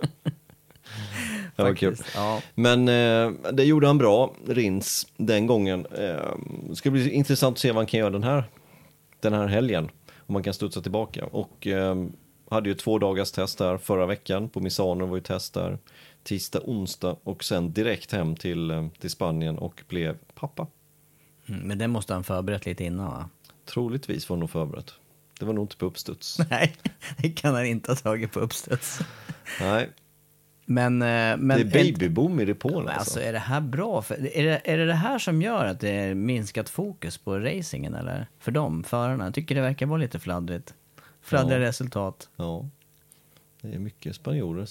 Det var kul. Ja. Men det gjorde han bra, Rins, den gången. Det ska bli intressant att se vad han kan göra den här helgen. Om man kan studsa tillbaka. Och hade ju 2 dagars test där förra veckan. På Misano var ju test där tisdag, onsdag. Och sen direkt hem till Spanien och blev pappa. Men det måste han förberett lite innan, va? Troligtvis var nog förberett. Det var nog inte på uppstuds. Nej, det kan han inte ha tagit på uppstuds. Nej. Men det är babyboom i depån alltså. Är det här bra? Är det här som gör att det är minskat fokus på racingen, eller? För dem, förarna. Jag tycker det verkar vara lite fladdrigt. Fladdriga resultat. Ja. Det är mycket spanjorer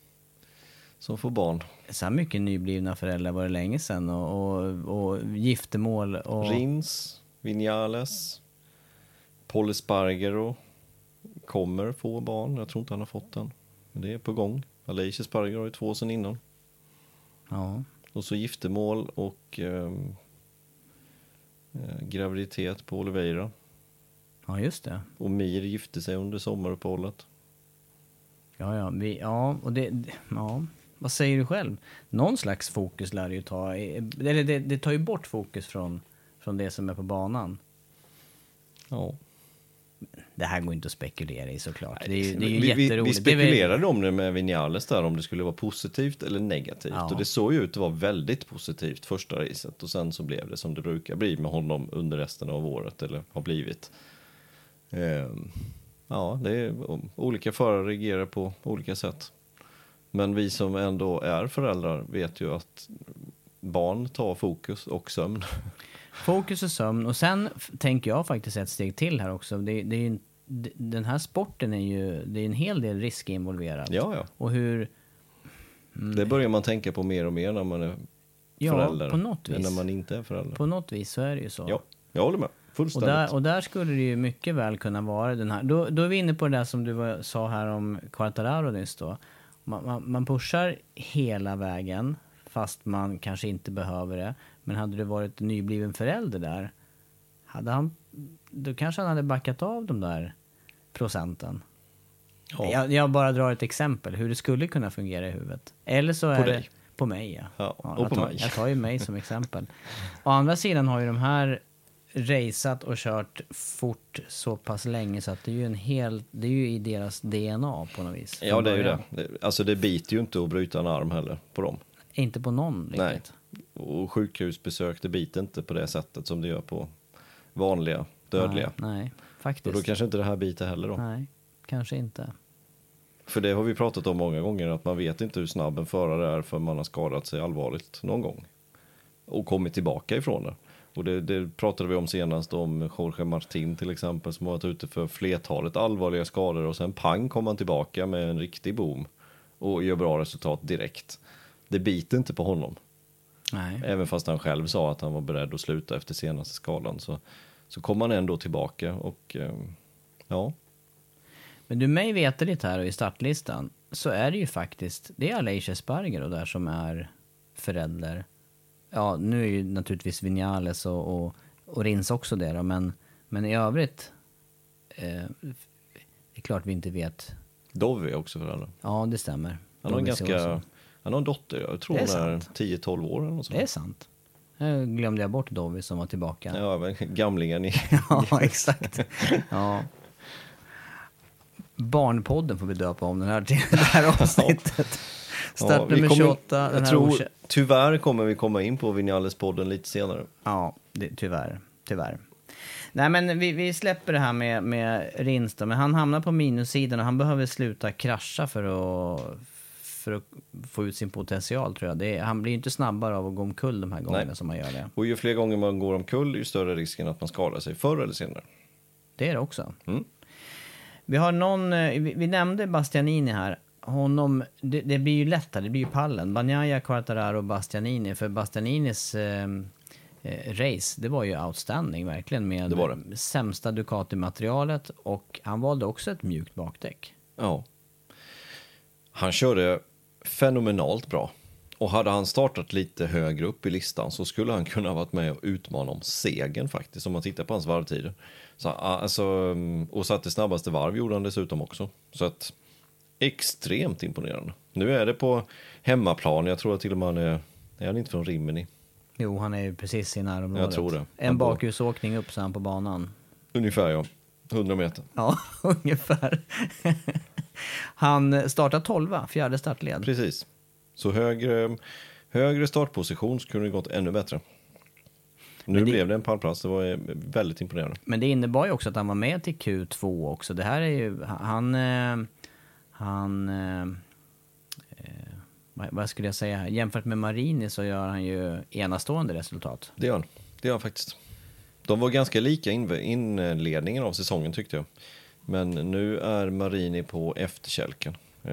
som får barn. Så här mycket nyblivna föräldrar var det länge sedan. Och giftermål. Och... Rins, Vinales, Pol Espargaro kommer få barn. Jag tror inte han har fått den. Men det är på gång. Aleix Espargaro har ju 2 sedan innan. Ja. Och så giftermål och graviditet på Oliveira. Ja, just det. Och Mir gifte sig under sommaruppehållet. Ja, och ja. Vad säger du själv? Någon slags fokus lär det ju ta. Eller det tar ju bort fokus från det som är på banan. Ja. Det här går inte att spekulera i såklart. Det är ju vi jätteroligt. Vi spekulerade om det med Vinales där, om det skulle vara positivt eller negativt. Ja. Och det såg ju ut att vara väldigt positivt första racet. Och sen så blev det som det brukar bli med honom under resten av året, eller har blivit. Ja, det är, olika förare reagerar på olika sätt. Men vi som ändå är föräldrar vet ju att barn tar fokus och sömn. Fokus och sömn. Och sen tänker jag faktiskt ett steg till här också. Den här sporten det är en hel del risk involverad. Ja. Och hur... Det börjar man tänka på mer och mer när man är förälder. På något vis. Än när man inte är förälder. På något vis så är det ju så. Ja, jag håller med. Fullständigt. Och där skulle det ju mycket väl kunna vara den här... Då är vi inne på det där som du sa här om Quartararo nyss då. Man pushar hela vägen fast man kanske inte behöver det. Men hade det varit en nybliven förälder där, då kanske han hade backat av de där procenten. Ja. Jag bara drar ett exempel hur det skulle kunna fungera i huvudet. Eller så är det på mig. Ja. Och på mig. Jag tar ju mig som exempel. Å andra sidan har ju de här raceat och kört fort så pass länge så att det är ju det är ju i deras DNA på något vis. Ja, det är ju det. Alltså det biter ju inte att bryta en arm heller på dem. Inte på någon riktigt. Nej. Och sjukhusbesök, det biter inte på det sättet som det gör på vanliga dödliga. Nej, faktiskt. Och då kanske inte det här biter heller då. Nej, kanske inte. För det har vi pratat om många gånger, att man vet inte hur snabb en förare är för man har skadat sig allvarligt någon gång. Och kommit tillbaka ifrån det. Och det pratade vi om senast om Jorge Martin till exempel, som har varit ute för flertalet allvarliga skador och sen pang kom han tillbaka med en riktig boom och gör bra resultat direkt. Det biter inte på honom. Nej. Även fast han själv sa att han var beredd att sluta efter senaste skadan så kom han ändå tillbaka och ja. Men du, mig veterligt här i startlistan så är det ju faktiskt, det är Aleix Espargaro där som är förälder. Ja, nu är ju naturligtvis Viñales och Rins också det då, men i övrigt det är klart vi inte vet. Dovi är också förälder. Ja, det stämmer. Han har en dotter, jag tror hon är 10-12 år eller något sånt. Det är sant. Jag glömde jag bort Dovi som var tillbaka. Ja, men gamlingen i... Ja, exakt. Ja. Barnpodden får vi döpa om den här till det här avsnittet. Start nummer 28. Jag tror tyvärr kommer vi komma in på Viñales-podden lite senare. Ja, tyvärr. Nej, men vi släpper det här med Rins då, men han hamnar på minussidan och han behöver sluta krascha för att få ut sin potential, tror jag. Han blir ju inte snabbare av att gå omkull de här gångerna som man gör det. Och ju fler gånger man går omkull, ju större risken att man skadar sig förr eller senare. Det är det också. Mm. Vi har vi nämnde Bastianini här. Honom, det blir ju lättare, det blir ju pallen. Bagnaia, Quartararo och Bastianini. För Bastianinis race, det var ju outstanding verkligen med det sämsta Ducati-materialet. Och han valde också ett mjukt bakdäck. Ja. Han körde fenomenalt bra. Och hade han startat lite högre upp i listan så skulle han kunna ha varit med och utmana om segern faktiskt. Om man tittar på hans varvtider. Så, alltså, och satte snabbaste varv gjorde han dessutom också. Så att extremt imponerande. Nu är det på hemmaplan. Jag tror att till och med är han inte från Rimini. Jo, han är ju precis i närområdet. Jag tror det. En bakhjulsåkning upp så han på banan. Ungefär, ja. 100 meter. Ja, ungefär. Han startar 12, fjärde startled. Precis. Så högre startposition skulle det gått ännu bättre. Nu blev det en pallplats, det var väldigt imponerande. Men det innebar ju också att han var med till Q2 också. Det här är ju, vad skulle jag säga här? Jämfört med Marini så gör han ju enastående resultat. Det gör han faktiskt. De var ganska lika inledningen av säsongen tyckte jag. Men nu är Marini på efterkälken.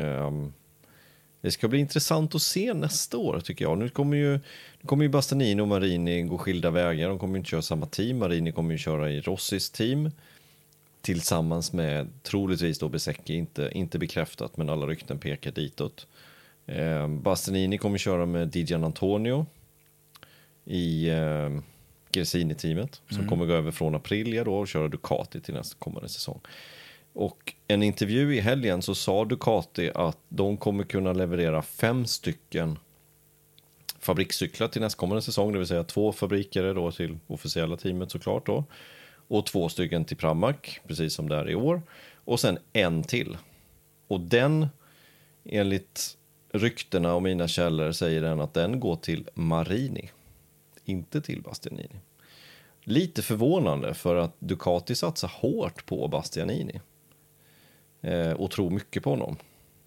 Det ska bli intressant att se nästa år tycker jag. Nu kommer ju Bastianini och Marini gå skilda vägar. De kommer ju inte köra samma team. Marini kommer ju köra i Rossis team. Tillsammans med troligtvis då Bezzecchi, inte bekräftat men alla rykten pekar ditåt. Bastianini kommer köra med Dijan Antonio i Gresini-teamet. Som kommer gå över från Aprilia då och köra Ducati till nästa kommande säsong. Och en intervju i helgen så sa Ducati att de kommer kunna leverera 5 stycken fabrikscyklar till nästkommande säsong. Det vill säga 2 fabriker då till officiella teamet såklart då. Och 2 stycken till Pramac, precis som där i år. Och sen en till. Och den, enligt ryktena och mina källor, säger den att den går till Marini. Inte till Bastianini. Lite förvånande för att Ducati satsar hårt på Bastianini. Och tror mycket på honom.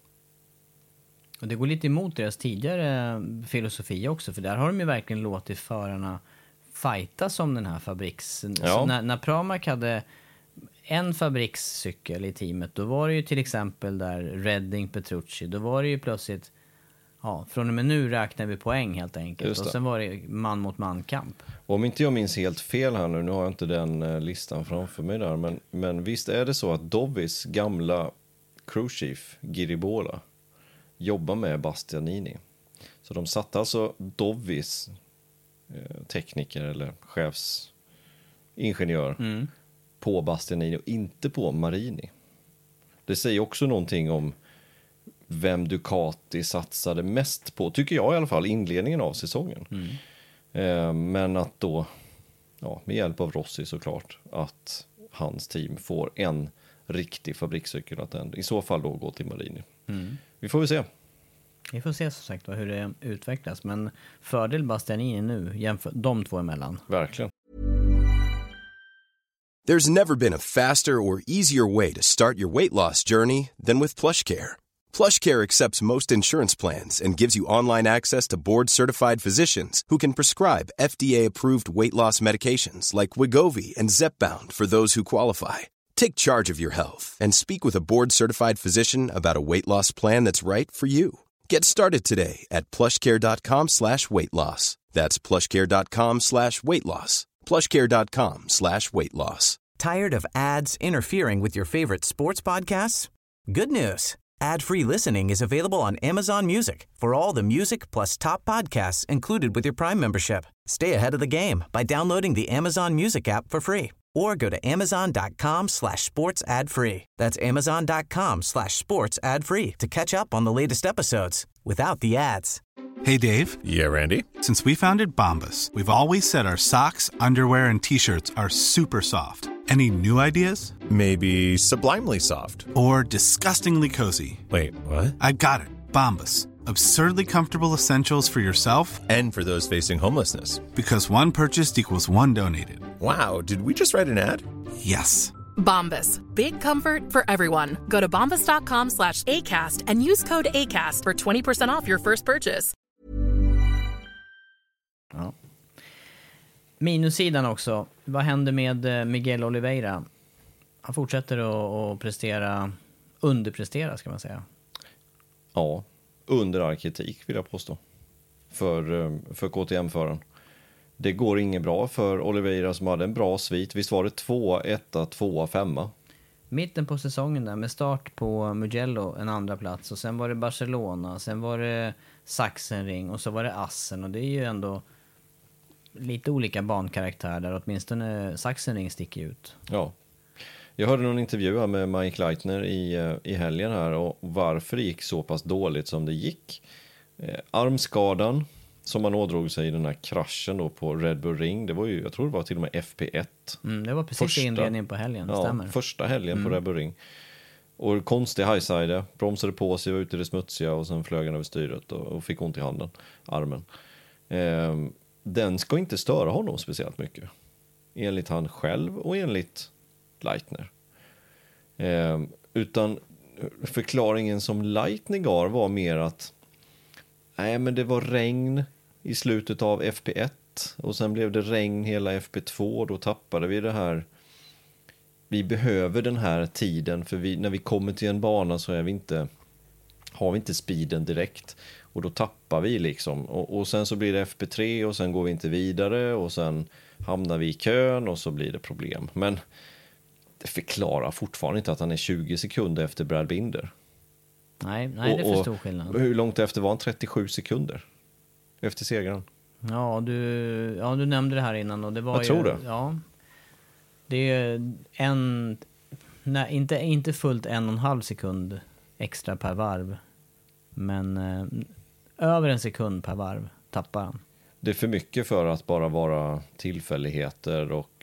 Och det går lite emot deras tidigare filosofi också. För där har de ju verkligen låtit förarna fighta som den här fabriks... Ja. När Pramac hade en fabrikscykel i teamet, då var det ju till exempel där Redding, Petrucci, då var det ju plötsligt... Ja, från och med nu räknar vi poäng helt enkelt. Och sen var det man mot man kamp. Om inte jag minns helt fel här nu har jag inte den listan framför mig där. Men visst är det så att Dovis gamla crewchief Giribola jobbar med Bastianini. Så de satte alltså Dovis tekniker eller chefsingenjör på Bastianini och inte på Marini. Det säger också någonting om vem Ducati satsade mest på, tycker jag i alla fall, inledningen av säsongen. Men att då, med hjälp av Rossi såklart, att hans team får en riktig fabrikscykel, att den i så fall då går till Marini. Vi får väl se. Vi får se som sagt hur det utvecklas, men fördel Bastianini nu jämför de två emellan. Verkligen. There's never been a faster or easier way to start your weight loss journey than with PlushCare. PlushCare accepts most insurance plans and gives you online access to board-certified physicians who can prescribe FDA-approved weight loss medications like Wegovy and Zepbound for those who qualify. Take charge of your health and speak with a board-certified physician about a weight loss plan that's right for you. Get started today at plushcare.com/weightloss. That's plushcare.com/weight loss. plushcare.com/weight-loss. Tired of ads interfering with your favorite sports podcasts? Good news. Ad-free listening is available on Amazon Music for all the music plus top podcasts included with your Prime membership. Stay ahead of the game by downloading the Amazon Music app for free or go to amazon.com/sports ad free. That's amazon.com/sports ad free to catch up on the latest episodes without the ads. Hey, Dave. Yeah, Randy. Since we founded Bombas, we've always said our socks, underwear, and T-shirts are super soft. Any new ideas? Maybe sublimely soft. Or disgustingly cozy. Wait, what? I got it. Bombas. Absurdly comfortable essentials for yourself And for those facing homelessness. Because one purchased equals one donated. Wow, did we just write an ad? Yes. Bombas. Big comfort for everyone. Go to bombas.com/ACAST and use code ACAST for 20% off your first purchase. Ja. Minussidan också. Vad händer med Miguel Oliveira? Han fortsätter att underprestera ska man säga. Ja, under all kritik vill jag påstå. För KTM-föraren. Det går inget bra för Oliveira som hade en bra svit. Visst var det 2, 1, 2, 5? Mitten på säsongen där med start på Mugello, en andra plats. Och sen var det Barcelona, sen var det Sachsenring och så var det Assen. Och det är ju ändå lite olika bankaraktär där, åtminstone Sachsenring sticker ut. Ja. Jag hörde någon intervju här med Mike Leitner i helgen här och varför det gick så pass dåligt som det gick. Armskadan som man ådrog sig i den här kraschen då på Red Bull Ring, det var ju, jag tror det var till och med FP1. Det var precis inledningen på helgen, det stämmer. Första helgen på Red Bull Ring. Och konstig highside, bromsade på sig, var ute i det smutsiga och sen flög han över styret och fick ont i handen, armen. Den ska inte störa honom speciellt mycket. Enligt han själv och enligt Leitner. Utan förklaringen som Leitner gav var mer att men det var regn i slutet av FP1 och sen blev det regn hela FP2 och då tappade vi det här. Vi behöver den här tiden för när vi kommer till en bana så har vi inte speeden direkt och då tappar vi liksom och sen så blir det FP3 och sen går vi inte vidare och sen hamnar vi i kön och så blir det problem. Men det förklarar fortfarande inte att han är 20 sekunder efter Brad Binder. Nej, det är för stor skillnad. Hur långt efter var han? 37 sekunder efter segern. Ja, du nämnde det här innan och det var jag tror det. Ja. Det är inte fullt 1,5 sekund extra per varv. Men över 1 sekund per varv tappar han. Det är för mycket för att bara vara tillfälligheter och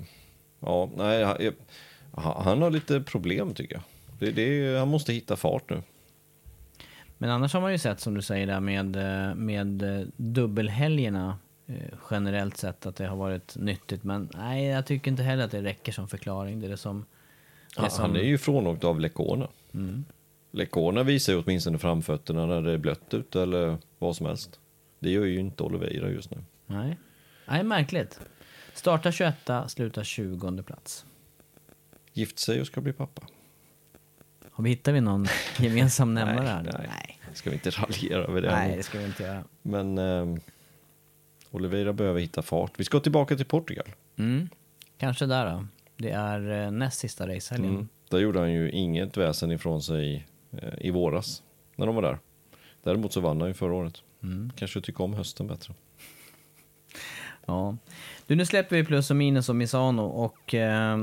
han har lite problem tycker jag. Han måste hitta fart nu. Men annars har man ju sett som du säger där med dubbelhelgerna generellt sett att det har varit nyttigt. Men nej, jag tycker inte heller att det räcker som förklaring. Det är det som... Han är ju frånåkt av Lecona. Lecona visar ju åtminstone framfötterna när det är blött ut eller vad som helst. Det gör ju inte Oliveira just nu. Nej, märkligt. Starta 21, sluta 20:e plats. Gift sig och ska bli pappa. Hittar vi någon gemensam nämnare här? Nej. Ska vi inte raljera över det? Nej, det ska vi inte göra. Men Oliveira behöver hitta fart. Vi ska tillbaka till Portugal. Kanske där då. Det är näst sista racehelgen. Där gjorde han ju inget väsen ifrån sig i våras när de var där. Däremot så vann han ju förra året. Kanske tycker om hösten bättre. Ja. Nu släpper vi plus och minus om Misano och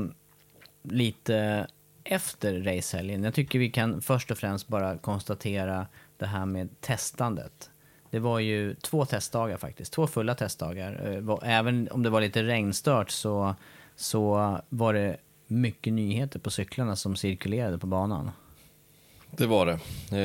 lite efter racehelgen. Jag tycker vi kan först och främst bara konstatera det här med testandet. Det var ju 2 testdagar faktiskt. 2 fulla testdagar. Även om det var lite regnstört så var det mycket nyheter på cyklarna som cirkulerade på banan. Det var det.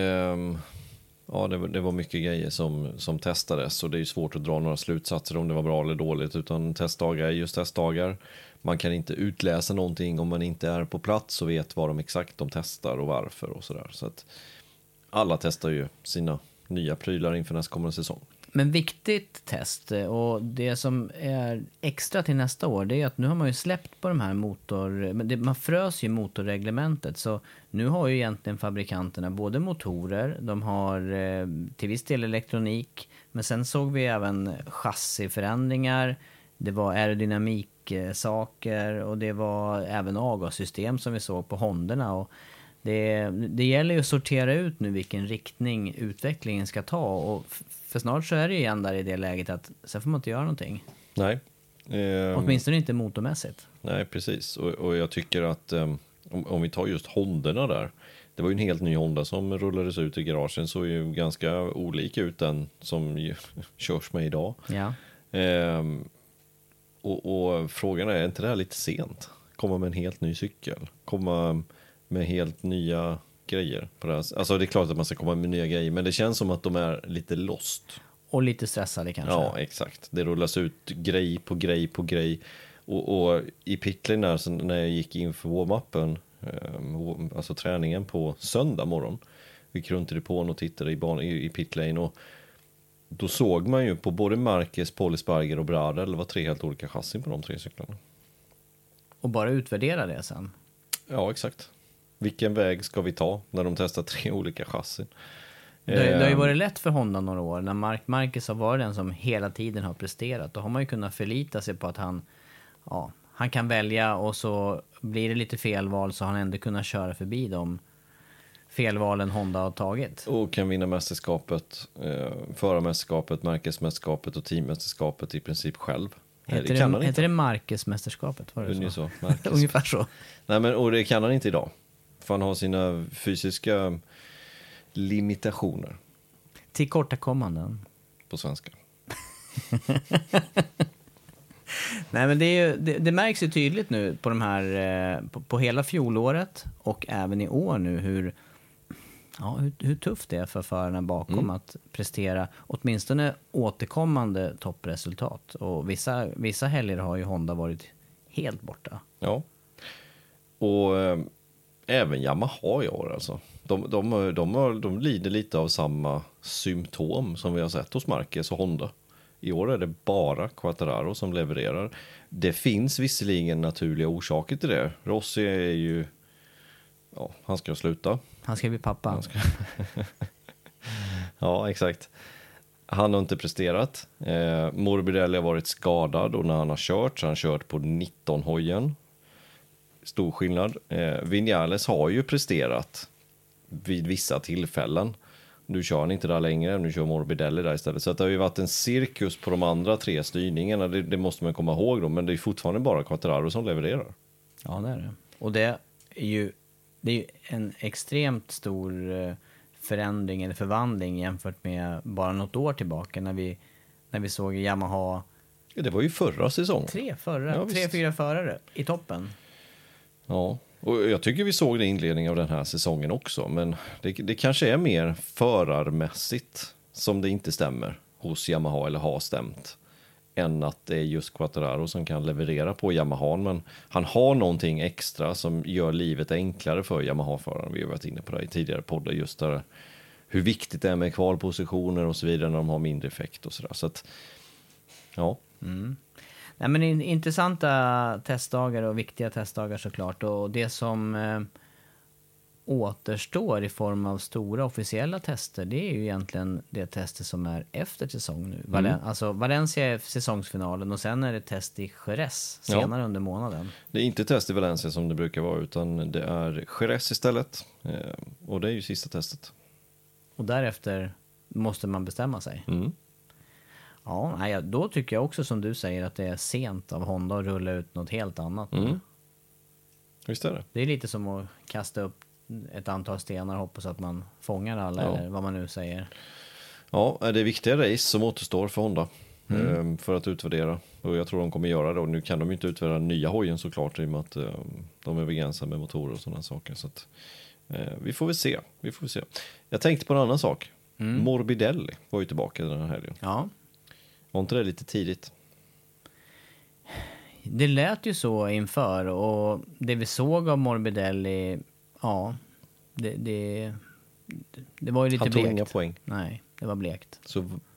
Det var mycket grejer som testades och det är ju svårt att dra några slutsatser om det var bra eller dåligt utan testdagar är just testdagar. Man kan inte utläsa någonting om man inte är på plats och vet vad de exakt de testar och varför och sådär. Så att alla testar ju sina nya prylar inför nästkommande säsong. Men viktigt test, och det som är extra till nästa år, det är att nu har man ju släppt på de här man frös ju motorreglementet, så nu har ju egentligen fabrikanterna både motorer, de har till viss del elektronik, men sen såg vi även chassiförändringar, det var aerodynamiksaker och det var även avgassystem som vi såg på Hondorna, och det gäller ju att sortera ut nu vilken riktning utvecklingen ska ta, och för snart så är det ju igen där i det läget att sen får man inte göra någonting. Nej. Åtminstone inte motormässigt. Nej, precis. Och jag tycker att om vi tar just Hondorna där, det var ju en helt ny Honda som rullades ut i garagen, så är ju ganska olik ut den som körs med idag. Ja. Och frågan är inte det här lite sent? Komma med en helt ny cykel? Komma med helt nya grejer på det här. Alltså det är klart att man ska komma med nya grejer, men det känns som att de är lite lost. Och lite stressade kanske. Ja, exakt. Det rullas ut grej på grej på grej. Och i pitlane där, så när jag gick in för warm-upen, alltså träningen på söndag morgon, gick runt i depån och tittade i pitlane, och då såg man ju på både Marquez, Polisparger och Bradel, det var 3 helt olika chassin på de 3 cyklarna. Och bara utvärdera det sen. Ja, exakt. Vilken väg ska vi ta när de testar 3 olika chassin? Det har ju varit lätt för Honda några år. När Marquez har varit den som hela tiden har presterat, då har man ju kunnat förlita sig på att han kan välja, och så blir det lite felval så han ändå kunnat köra förbi de felvalen Honda har tagit. Och kan vinna mästerskapet, förarmästerskapet, Marquez-mästerskapet och teammästerskapet i princip själv. Heter det Marquez-mästerskapet? Ungefär så. Nej, men, och det kan han inte idag. För han har sina fysiska limitationer. Tillkortakommanden. På svenska. Nej, men det märks ju tydligt nu på de här på hela fjolåret och även i år nu hur tufft det är för förarna bakom att prestera åtminstone återkommande toppresultat. Och vissa helger har ju Honda varit helt borta. Ja. Och även Yamaha i år alltså. De lider lite av samma symptom som vi har sett hos Marquez och Honda. I år är det bara Quartararo som levererar. Det finns visserligen naturliga orsaker till det. Rossi är ju... Ja, han ska sluta. Han ska bli pappa. Ja, exakt. Han har inte presterat. Morbidelli har varit skadad, och när han har kört så har han kört på 19-hojen. Stor skillnad. Vinales har ju presterat vid vissa tillfällen. Nu kör han inte där längre, nu kör Morbidelli där istället. Så att det har ju varit en cirkus på de andra 3 styrningarna, det måste man komma ihåg då. Men det är fortfarande bara Quartararo som levererar. Ja, det är det. Och det är ju en extremt stor förändring eller förvandling jämfört med bara något år tillbaka när vi såg Yamaha. Ja, det var ju förra säsongen. 3-4 förare i toppen. Ja, och jag tycker vi såg det i inledningen av den här säsongen också. Men det kanske är mer förarmässigt som det inte stämmer hos Yamaha, eller har stämt, än att det är just Quartararo som kan leverera på Yamaha. Men han har någonting extra som gör livet enklare för Yamaha-föraren. Vi har varit inne på det i tidigare poddar, just där hur viktigt det är med kvalpositioner och så vidare när de har mindre effekt och sådär. Så att, ja. Nej, men intressanta testdagar och viktiga testdagar såklart. Och det som återstår i form av stora officiella tester, det är ju egentligen det testet som är efter säsong nu. Alltså Valencia är säsongsfinalen, och sen är det test i Jerez senare under månaden. Det är inte test i Valencia som det brukar vara, utan det är Jerez istället. Och det är ju sista testet. Och därefter måste man bestämma sig. Ja, då tycker jag också som du säger att det är sent av Honda att rulla ut något helt annat. Visst är det. Det är lite som att kasta upp ett antal stenar och hoppas att man fångar alla, eller vad man nu säger. Ja, det är viktiga race som återstår för Honda för att utvärdera. Och jag tror de kommer göra det. Och nu kan de inte utvärdera nya hojen såklart, i och med att de är begränsade med motorer och sådana saker. Så att, vi får väl se. Jag tänkte på en annan sak. Morbidelli var ju tillbaka den här helgen. Ja. Var inte det lite tidigt? Det lät ju så inför, och det vi såg av Morbidelli, ja, det var ju lite blekt. Han tog inga poäng. Nej, det var blekt. Så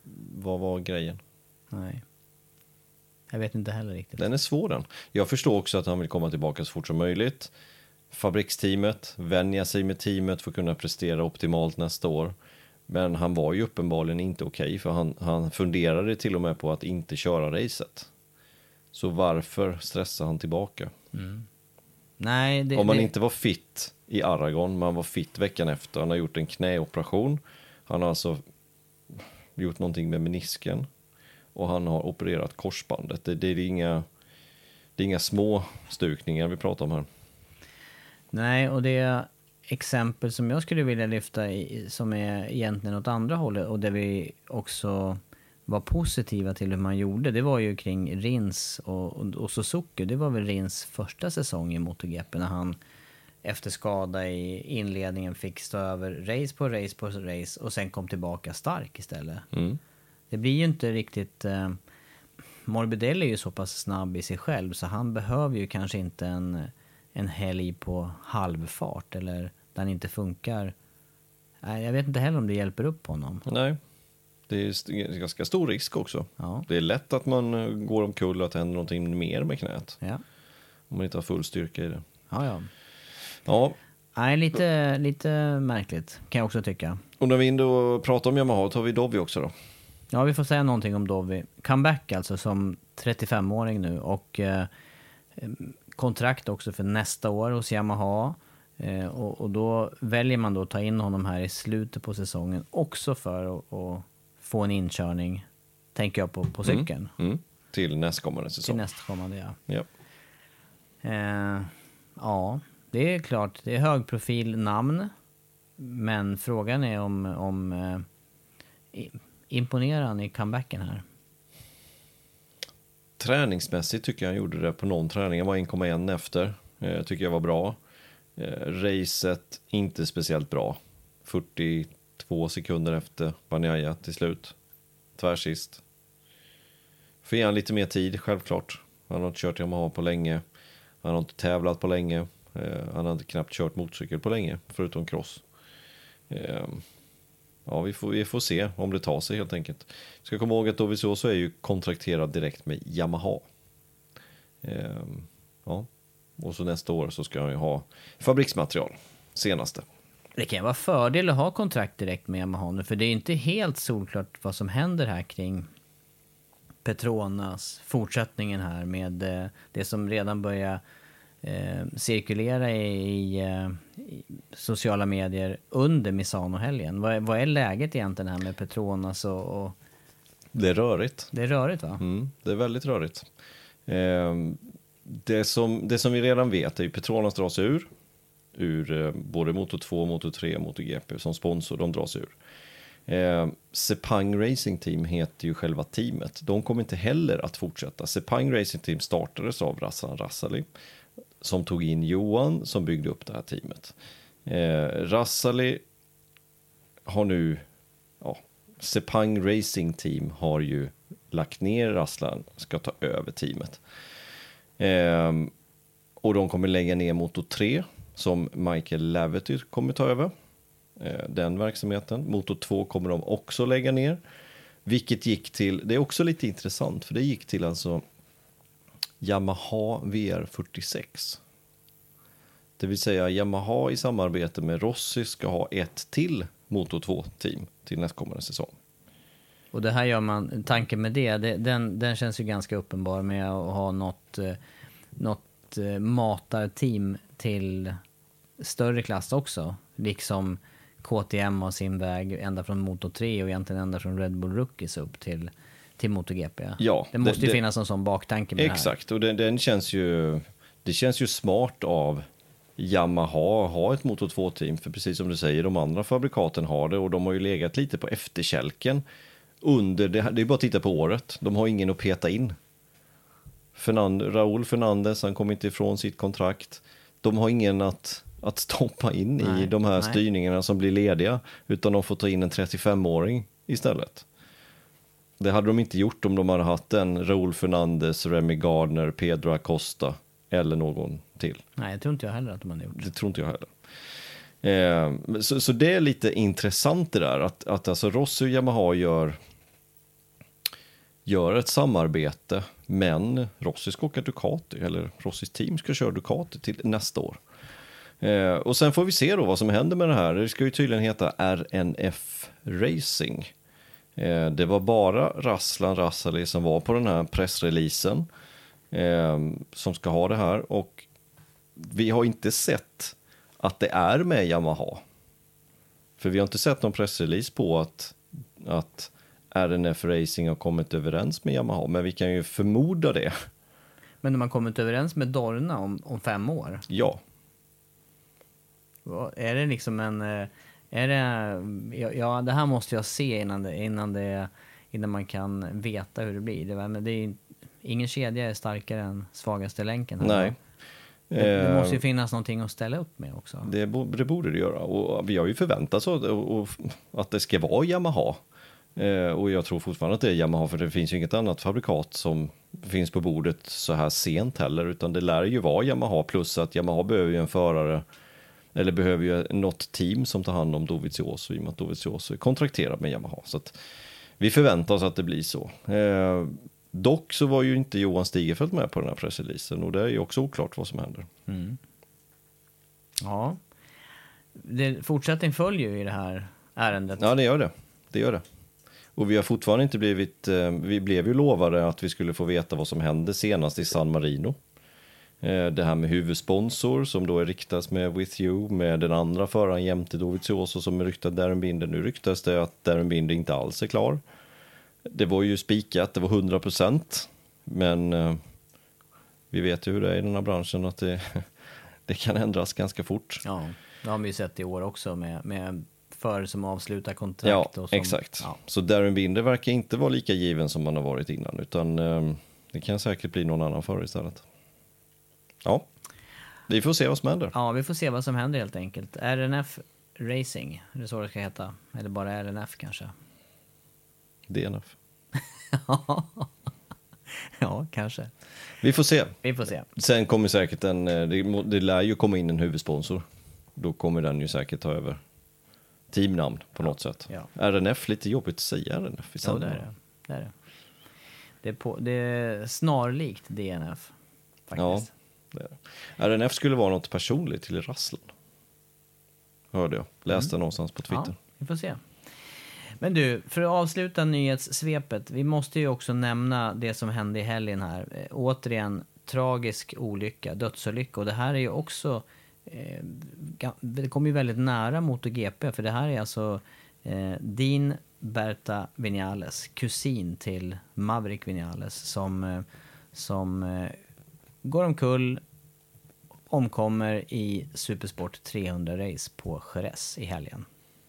vad var grejen? Nej. Jag vet inte heller riktigt. Den är svår den. Jag förstår också att han vill komma tillbaka så fort som möjligt. Fabriksteamet, vänja sig med teamet för att kunna prestera optimalt nästa år. Men han var ju uppenbarligen inte okej, för han funderade till och med på att inte köra racet. Så varför stressar han tillbaka? Nej, om man inte var fit i Aragon, man var fit veckan efter. Han har gjort en knäoperation. Han har alltså gjort någonting med menisken. Och han har opererat korsbandet. Det är inga små stukningar vi pratar om här. Nej, och det exempel som jag skulle vilja lyfta som är egentligen åt andra hållet och där vi också var positiva till hur man gjorde, det var ju kring Rins och Suzuki. Det var väl Rins första säsong i MotoGP när han efter skada i inledningen fick stå över race på race och sen kom tillbaka stark istället. Det blir ju inte riktigt... Morbidelli är ju så pass snabb i sig själv så han behöver ju kanske inte en helg på halvfart eller där han inte funkar. Jag vet inte heller om det hjälper upp honom. Nej, det är ganska stor risk också. Ja. Det är lätt att man går omkull och att det händer någonting mer med knät. Ja. Om man inte har full styrka i det. Ja. Nej, lite märkligt kan jag också tycka. Och när vi ändå pratar om Yamaha tar vi Dovi också då. Ja, vi får säga någonting om Dovi. Comeback alltså som 35-åring nu och kontrakt också för nästa år hos Yamaha. Och då väljer man då att ta in honom här i slutet på säsongen också för att få en inkörning, tänker jag på cykeln. Till nästkommande säsong. Till nästkommande, ja. Ja, det är klart. Det är högprofil namn. Men frågan är om imponerar han i comebacken här? Träningsmässigt tycker jag han gjorde det på någon träning. Han var 1,1 efter. Tycker jag var bra. Racet inte speciellt bra. 42 sekunder efter Bagnaia till slut. Tvärsist. Får ge han lite mer tid, självklart. Han har inte kört Yamaha på länge. Han har inte tävlat på länge. Han har inte knappt kört motorcykel på länge, förutom cross. Ja, vi får se om det tar sig helt enkelt. Ska komma ihåg att Dovizioso är ju kontrakterad direkt med Yamaha. Ja. Och så nästa år så ska han ju ha fabriksmaterial, senaste. Det kan vara fördel att ha kontrakt direkt med Yamaha nu, för det är inte helt solklart vad som händer här kring Petronas, fortsättningen här med det som redan börjar cirkulera i sociala medier under Misano-helgen. Vad är läget egentligen här med Petronas och... Det är rörigt. Det är rörigt, va? Det är väldigt rörigt. Det som vi redan vet är ju Petronas dras ur både Moto 2, Moto 3 och MotoGP som sponsor, de dras ur. Sepang Racing Team heter ju själva teamet. De kommer inte heller att fortsätta. Sepang Racing Team startades av Razan Rassali som tog in Johan som byggde upp det här teamet. Rassali har nu Sepang Racing Team har ju lagt ner Rasslan, ska ta över teamet. Och de kommer lägga ner Moto 3 som Michael Laverty kommer ta över. Den verksamheten. Moto 2 kommer de också lägga ner. Vilket gick till, det är också lite intressant för det gick till alltså Yamaha VR46. Det vill säga Yamaha i samarbete med Rossi ska ha ett till Moto 2-team till nästkommande säsong. Och det här gör man, tanken med den känns ju ganska uppenbar med att ha något matarteam till större klass också. Liksom KTM har sin väg ända från Moto 3 och egentligen ända från Red Bull Rookies upp till MotoGP. Ja, det måste ju finnas en sån baktanke med exakt, det här. Och det känns ju smart av Yamaha ha ett Moto 2-team, för precis som du säger, de andra fabrikaten har det och de har ju legat lite på efterkälken under det är bara att titta på året. De har ingen att peta in. Raúl Fernández, han kommer inte ifrån sitt kontrakt. De har ingen att stoppa in i de här styrningarna som blir lediga, utan de får ta in en 35-åring istället. Det hade de inte gjort om de hade haft en Raúl Fernández, Remy Gardner, Pedro Acosta eller någon till. Nej, jag tror inte jag heller att de hade gjort. Det tror inte jag heller. Så det är lite intressant det där att alltså Rossi och Yamaha gör göra ett samarbete, men Rossi ska åka Ducati, eller Rossis team ska köra Ducati till nästa år. Och sen får vi se då vad som händer med det här. Det ska ju tydligen heta RNF Racing. Det var bara Raslan Rassali som var på den här pressreleasen som ska ha det här, och vi har inte sett att det är med Yamaha. För vi har inte sett någon pressrelease på att RNF Racing har kommit överens med Yamaha, men vi kan ju förmoda det. Men de har kommit överens med Dorna om 5 år? Ja. Är det liksom en... Är det, ja, det här måste jag se innan man kan veta hur det blir. Men det är ingen kedja är starkare än svagaste länken här. Nej. Det måste ju finnas någonting att ställa upp med också. Det borde det göra. Och vi har ju förväntat oss att det ska vara Yamaha. Och jag tror fortfarande att det är Yamaha, för det finns ju inget annat fabrikat som finns på bordet så här sent heller. Utan det lär ju vara Yamaha, plus att Yamaha behöver ju en förare, eller behöver ju något team som tar hand om Dovizioso, i och med att Dovizioso är kontrakterad med Yamaha. Så att vi förväntar oss att det blir så. Dock så var ju inte Johan Stigerfeldt med på den här pressreleasen, och det är ju också oklart vad som händer. Mm. Ja. Fortsättning följer ju i det här ärendet. Ja, det gör det. Och vi har fortfarande inte vi blev ju lovade att vi skulle få veta vad som hände senast i San Marino. Det här med huvudsponsor som då är riktas med With You, med den andra föraren jämte Dovizioso som är ryktad Darren Binder. Nu ryktas det att Darren Binder inte alls är klar. Det var ju spikat, det var 100%, men vi vet ju hur det är i den här branschen, att det kan ändras ganska fort. Ja, det har vi ju sett i år också med förare som avslutar kontrakt. Ja, och som, exakt. Ja. Så Darren Binder verkar inte vara lika given som man har varit innan, utan det kan säkert bli någon annan förare istället. Ja, vi får se vad som händer. Ja, vi får se vad som händer helt enkelt. RNF Racing, är det så det ska heta? Eller bara RNF kanske? DNF. Ja, kanske. Vi får se. Sen kommer säkert det lär ju komma in en huvudsponsor. Då kommer den ju säkert ta över teamnamn på något sätt. Ja. RNF, lite jobbigt att säga RNF i samband. Ja, det är det. Det är snarlikt DNF faktiskt. Ja, det är det. RNF skulle vara något personligt till Rasslan. Hörde jag. Läste någonstans på Twitter. Ja, vi får se. Men du, för att avsluta nyhetssvepet, vi måste ju också nämna det som hände i helgen här. Återigen, tragisk olycka, dödsolycka. Och det här är ju också, det kommer ju väldigt nära MotoGP, för det här är alltså Dean Berta Vinales, kusin till Maverick Vinales, som går omkull, omkommer i Supersport 300-race på Jerez i helgen.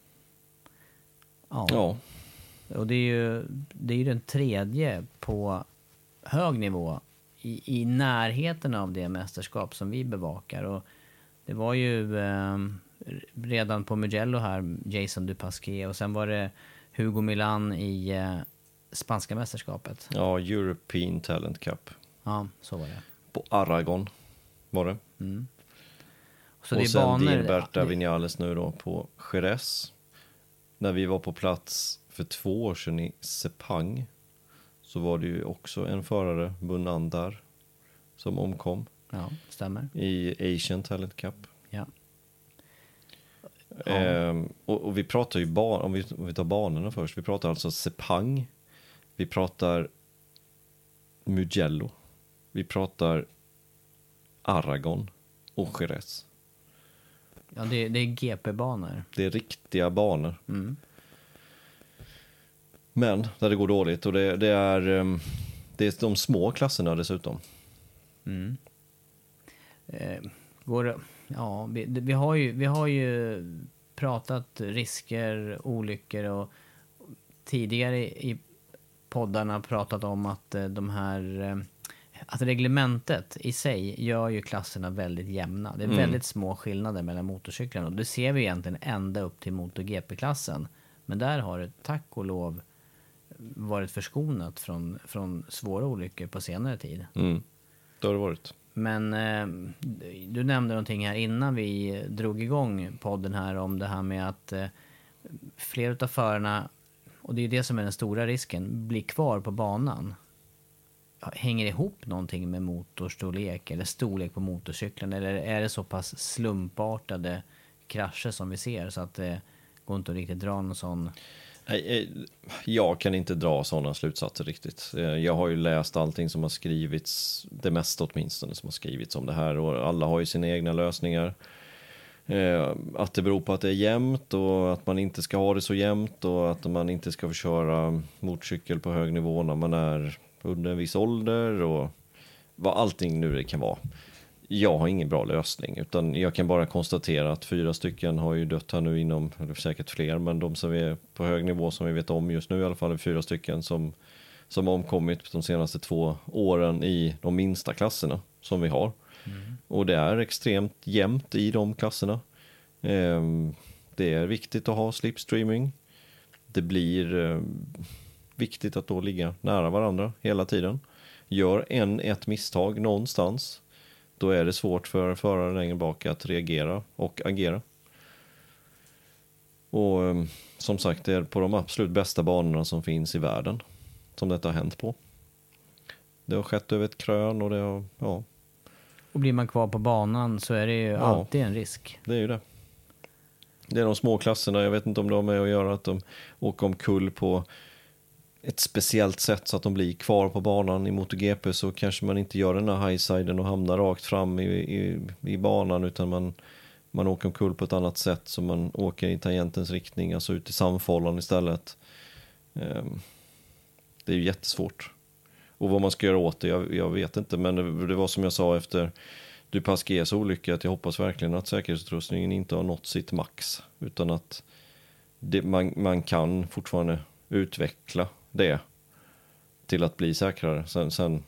Ja. Och det är ju den tredje på hög nivå i närheten av det mästerskap som vi bevakar. Och det var ju redan på Mugello här, Jason Dupasquier, och sen var det Hugo Milan i spanska mästerskapet. Ja, European Talent Cup. Ja, så var det. På Aragon var det. Mm. Så och det är sen banor, Dean Berta Vinales nu då på Jerez. När vi var på plats för 2 år sedan i Sepang, så var det ju också en förare, Bunandar, som omkom. Ja, stämmer. I Asian Talent Cup. Ja. Och vi pratar ju om vi tar banorna först. Vi pratar alltså Sepang. Vi pratar Mugello. Vi pratar Aragon och Jerez. Ja, det är GP-banor. Det är riktiga banor. Mm. Men där det går dåligt, och det är de små klasserna dessutom. Mm. Vi har ju pratat risker, olyckor, och tidigare i poddarna pratat om att att reglementet i sig gör ju klasserna väldigt jämna. Det är väldigt små skillnader mellan motorcyklarna, och det ser vi egentligen ända upp till MotoGP-klassen. Men där har det tack och lov varit förskonat från svåra olyckor på senare tid. Mm. Det har det varit. Men du nämnde någonting här innan vi drog igång podden här om det här med att flera av förarna Och det är det som är den stora risken. Bli kvar på banan. Hänger ihop någonting med motorstorlek eller storlek på motorcykeln? Eller är det så pass slumpartade krascher som vi ser så att det går inte att riktigt dra någon sån... Jag kan inte dra sådana slutsatser riktigt. Jag har ju läst allting som har skrivits, det mesta åtminstone som har skrivits om det här, och alla har ju sina egna lösningar. Att det beror på att det är jämnt och att man inte ska ha det så jämnt och att man inte ska få köra motorcykel på hög nivå när man är under en viss ålder och vad allting nu det kan vara. Jag har ingen bra lösning, utan jag kan bara konstatera att 4 stycken har ju dött här nu inom, eller säkert fler, men de som är på hög nivå som vi vet om just nu i alla fall är 4 stycken som omkommit de senaste 2 åren i de minsta klasserna som vi har. Och det är extremt jämnt i de klasserna. Det är viktigt att ha slipstreaming. Det blir viktigt att då ligga nära varandra hela tiden. Gör ett misstag någonstans, då är det svårt för föraren längre bak att reagera och agera. Och som sagt, det är på de absolut bästa banorna som finns i världen som detta har hänt på. Det har skett över ett krön och det har, ja. Och blir man kvar på banan så är det ju alltid en risk. Det är ju det. Det är de små klasserna, jag vet inte om de är att göra att de åker omkull på ett speciellt sätt så att de blir kvar på banan i MotoGP, så kanske man inte gör den här highsiden och hamnar rakt fram i banan, utan man åker omkull på ett annat sätt, så man åker i tangentens riktning, alltså ut i samfållan istället. Det är ju jättesvårt. Och vad man ska göra åt det, jag vet inte, men det var som jag sa efter Dupasquiers olycka, att jag hoppas verkligen att säkerhetsutrustningen inte har nått sitt max, utan att man kan fortfarande utveckla det till att bli säkrare. Sen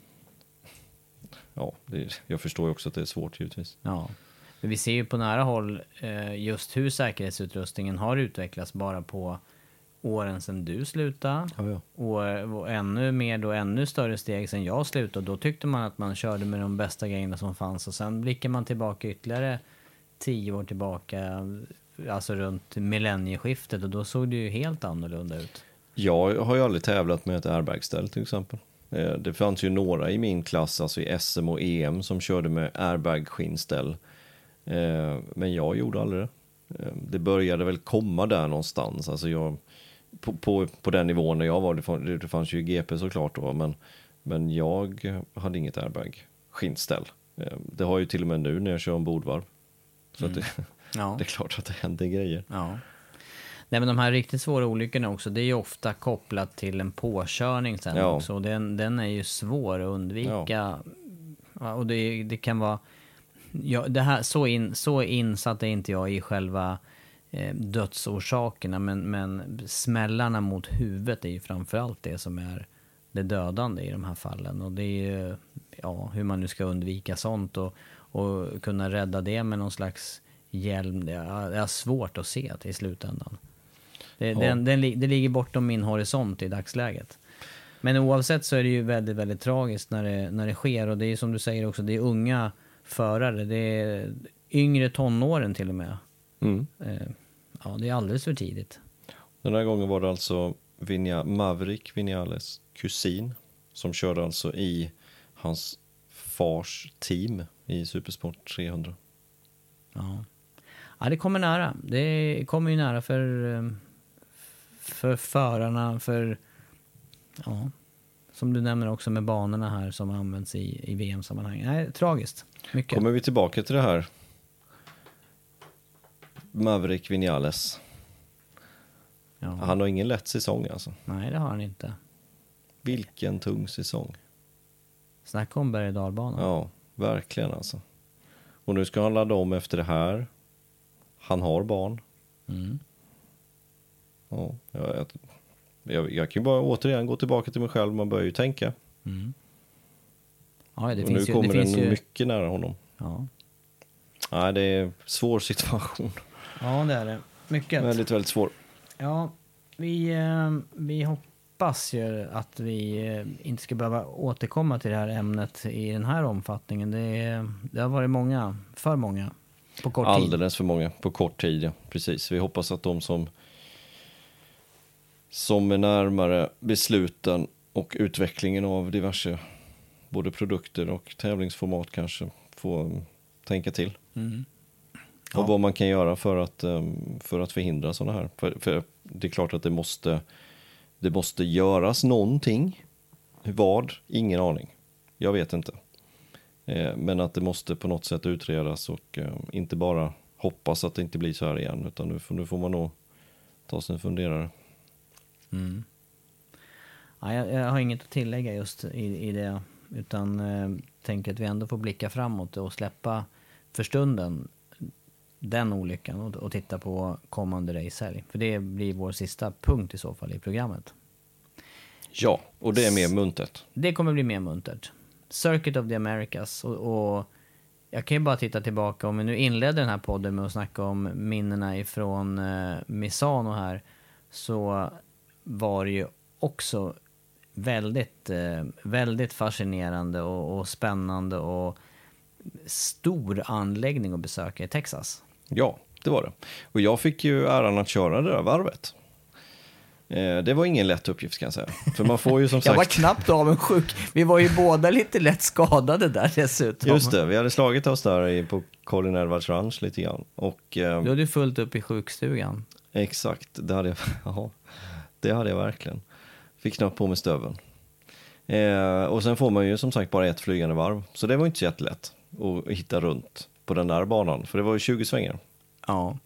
ja, jag förstår ju också att det är svårt givetvis. Ja, men vi ser ju på nära håll just hur säkerhetsutrustningen har utvecklats bara på åren sedan du slutade. Ja. Och ännu mer då, ännu större steg sedan jag slutade. Då tyckte man att man körde med de bästa grejerna som fanns, och sen blickar man tillbaka ytterligare 10 år tillbaka, alltså runt millennieskiftet, och då såg det ju helt annorlunda ut. Jag har ju aldrig tävlat med ett airbagställ till exempel. Det fanns ju några i min klass, alltså i SM och EM, som körde med airbag-skinnställ. Men jag gjorde aldrig det. Det började väl komma där någonstans. Alltså jag, på den nivån när jag var, det fanns ju GP såklart då, men jag hade inget airbag-skinnställ. Det har ju till och med nu när jag kör ombordvarv. Så att det är klart att det händer grejer. Ja. Nej, men de här riktigt svåra olyckorna också, det är ju ofta kopplat till en påkörning sen också. Och den är ju svår att undvika. Ja, och det kan vara... Ja, det här, så insatt är inte jag i själva dödsorsakerna, men smällarna mot huvudet är ju framförallt det som är det dödande i de här fallen. Och det är ju hur man nu ska undvika sånt och kunna rädda det med någon slags hjälm. Det är svårt att se till slutändan. Det ligger bortom min horisont i dagsläget. Men oavsett så är det ju väldigt, väldigt tragiskt när det sker. Och det är som du säger också, det är unga förare. Det är yngre tonåren till och med. Det är alldeles för tidigt. Den här gången var det alltså Maverick Vinales kusin som körde alltså i hans fars team i Supersport 300. Ja, det kommer nära. Det kommer ju nära för förarna, som du nämner också med banorna här som används i VM-sammanhang. Nej, tragiskt. Mycket. Kommer vi tillbaka till det här Maverick Vinales. Ja. Han har ingen lätt säsong alltså. Nej, det har han inte. Vilken tung säsong. Snacka om berg- och dalbanan. Ja, verkligen alltså. Och nu ska han ladda om efter det här. Han har barn. Ja, jag kan ju bara återigen gå tillbaka till mig själv. Man börjar ju tänka. Ja, det och finns nu kommer den mycket nära honom. Ja. Nej, det är en svår situation. Ja, det är det. Mycket. Väldigt, väldigt svår. Ja, vi hoppas ju att vi inte ska behöva återkomma till det här ämnet i den här omfattningen. Det har varit för många på kort tid. Alldeles för många på kort tid, ja. Precis. Vi hoppas att de som som är närmare besluten och utvecklingen av diverse både produkter och tävlingsformat kanske får tänka till. Och vad man kan göra för att förhindra sådana här. För det är klart att det måste göras någonting. Vad? Ingen aning. Jag vet inte. Men att det måste på något sätt utredas och inte bara hoppas att det inte blir så här igen, utan nu får man nog ta sig en funderare. Ja, jag har inget att tillägga just i det, utan tänker att vi ändå får blicka framåt och släppa för stunden den olyckan och titta på kommande racehelg. För det blir vår sista punkt i så fall i programmet. Ja, och det är mer muntert. Det kommer bli mer muntert. Circuit of the Americas och jag kan ju bara titta tillbaka, om vi nu inledde den här podden med att snacka om minnena ifrån Misano här, så var det ju också väldigt, väldigt fascinerande och spännande och stor anläggning att besöka i Texas. Ja, det var det. Och jag fick ju äran att köra det där varvet. Det var ingen lätt uppgift kan jag säga. För man får ju som sagt... Jag var knappt avundsjuk. Vi var ju båda lite lätt skadade där dessutom. Just det, vi hade slagit oss där på Colin Edwards Ranch lite grann. Och, du hade fullt upp i sjukstugan. Exakt, det hade jag verkligen. Fick knappt på med stöven. Och sen får man ju som sagt bara ett flygande varv. Så det var inte så jättelätt att hitta runt på den där banan. För det var ju 20 svängar. Ja.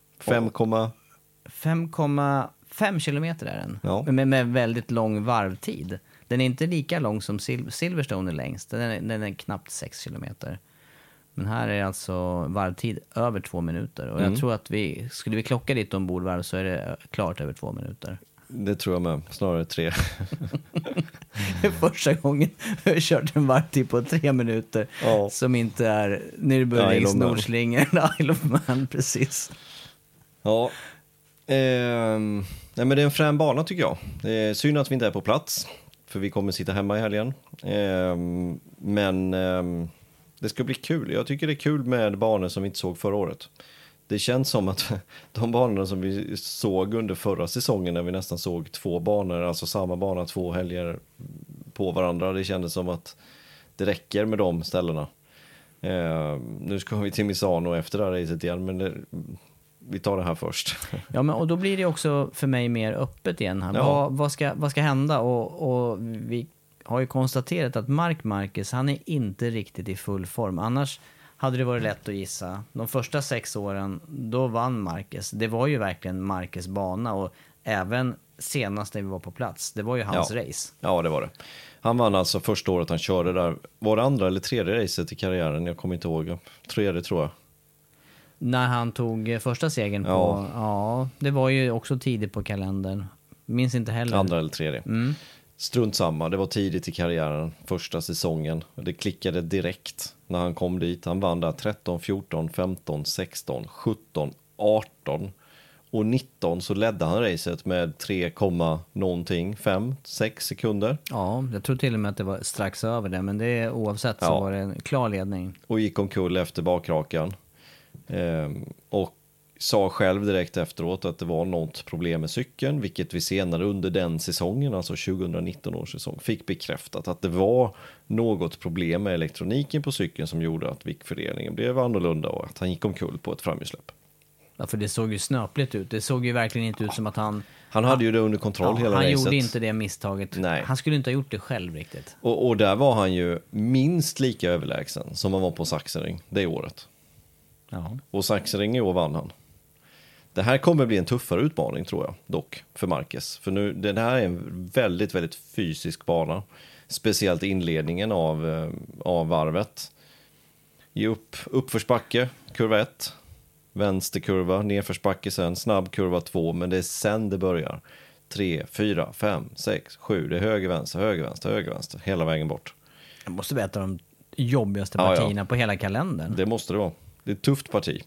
5,5 kilometer är den. Ja. Med väldigt lång varvtid. Den är inte lika lång som Silverstone är längst. Den är knappt 6 kilometer. Men här är alltså varvtid över 2 minuter. Och jag tror att skulle vi klocka dit ombordvarv så är det klart över 2 minuter. Det tror jag med. Snarare 3. Första gången jag har kört en varvtid på 3 minuter. Ja. Som inte är Nürburgrings Nordschlingen eller Isle of Man, precis. Ja. Nej, men det är en frän bana tycker jag. Det är synd att vi inte är på plats. För vi kommer sitta hemma i helgen. Men det ska bli kul. Jag tycker det är kul med banor som vi inte såg förra året. Det känns som att de banorna som vi såg under förra säsongen, när vi nästan såg 2 banor, alltså samma bana 2 helger på varandra, det kändes som att det räcker med de ställena. Nu ska vi till Misano efter det här racet igen, men vi tar det här först. Ja, men och då blir det också för mig mer öppet igen här. Ja. Vad ska hända? Och vi har ju konstaterat att Marc Marquez, han är inte riktigt i full form. Annars hade det varit lätt att gissa. De första 6 åren, då vann Marquez. Det var ju verkligen Marquez bana, och även senast när vi var på plats, det var ju hans race. Ja, det var det. Han vann alltså första året han körde där. Var det andra eller tredje racet i karriären? Jag kommer inte ihåg. Tredje tror jag. När han tog första segern på... Ja, det var ju också tidigt på kalendern. Minns inte heller. Andra eller tredje. Strunt samma, det var tidigt i karriären, första säsongen. Det klickade direkt när han kom dit. Han vann där 13, 14, 15, 16, 17, 18 och 19 så ledde han racet med 3,6 sekunder. Ja, jag tror till och med att det var strax över det, men det oavsett så var det en klar ledning. Och gick omkull efter bakrakan. Och sa själv direkt efteråt att det var något problem med cykeln, vilket vi senare under den säsongen, alltså 2019 års säsong, fick bekräftat att det var något problem med elektroniken på cykeln som gjorde att viktfördelningen blev annorlunda och att han gick omkull på ett framhjulsläpp. Ja, för det såg ju snöpligt ut. Det såg ju verkligen inte ut som att han hade ju det under kontroll hela racet. Han gjorde inte det misstaget. Nej. Han skulle inte ha gjort det själv riktigt. Och där var han ju minst lika överlägsen som han var på Sachsenring det året. Ja. Och Sachsenring i år vann han. Det här kommer bli en tuffare utmaning tror jag dock för Marquez. För nu, den här är en väldigt, väldigt fysisk bana. Speciellt inledningen av varvet. I uppförsbacke, kurva 1. Vänsterkurva, nedförsbacke sen, snabb kurva 2. Men det är sen det börjar. 3, 4, 5, 6, 7. Det är höger, vänster, höger, vänster, höger, vänster. Hela vägen bort. Jag måste veta de jobbigaste partierna på hela kalendern. Det måste det vara. Det är ett tufft parti.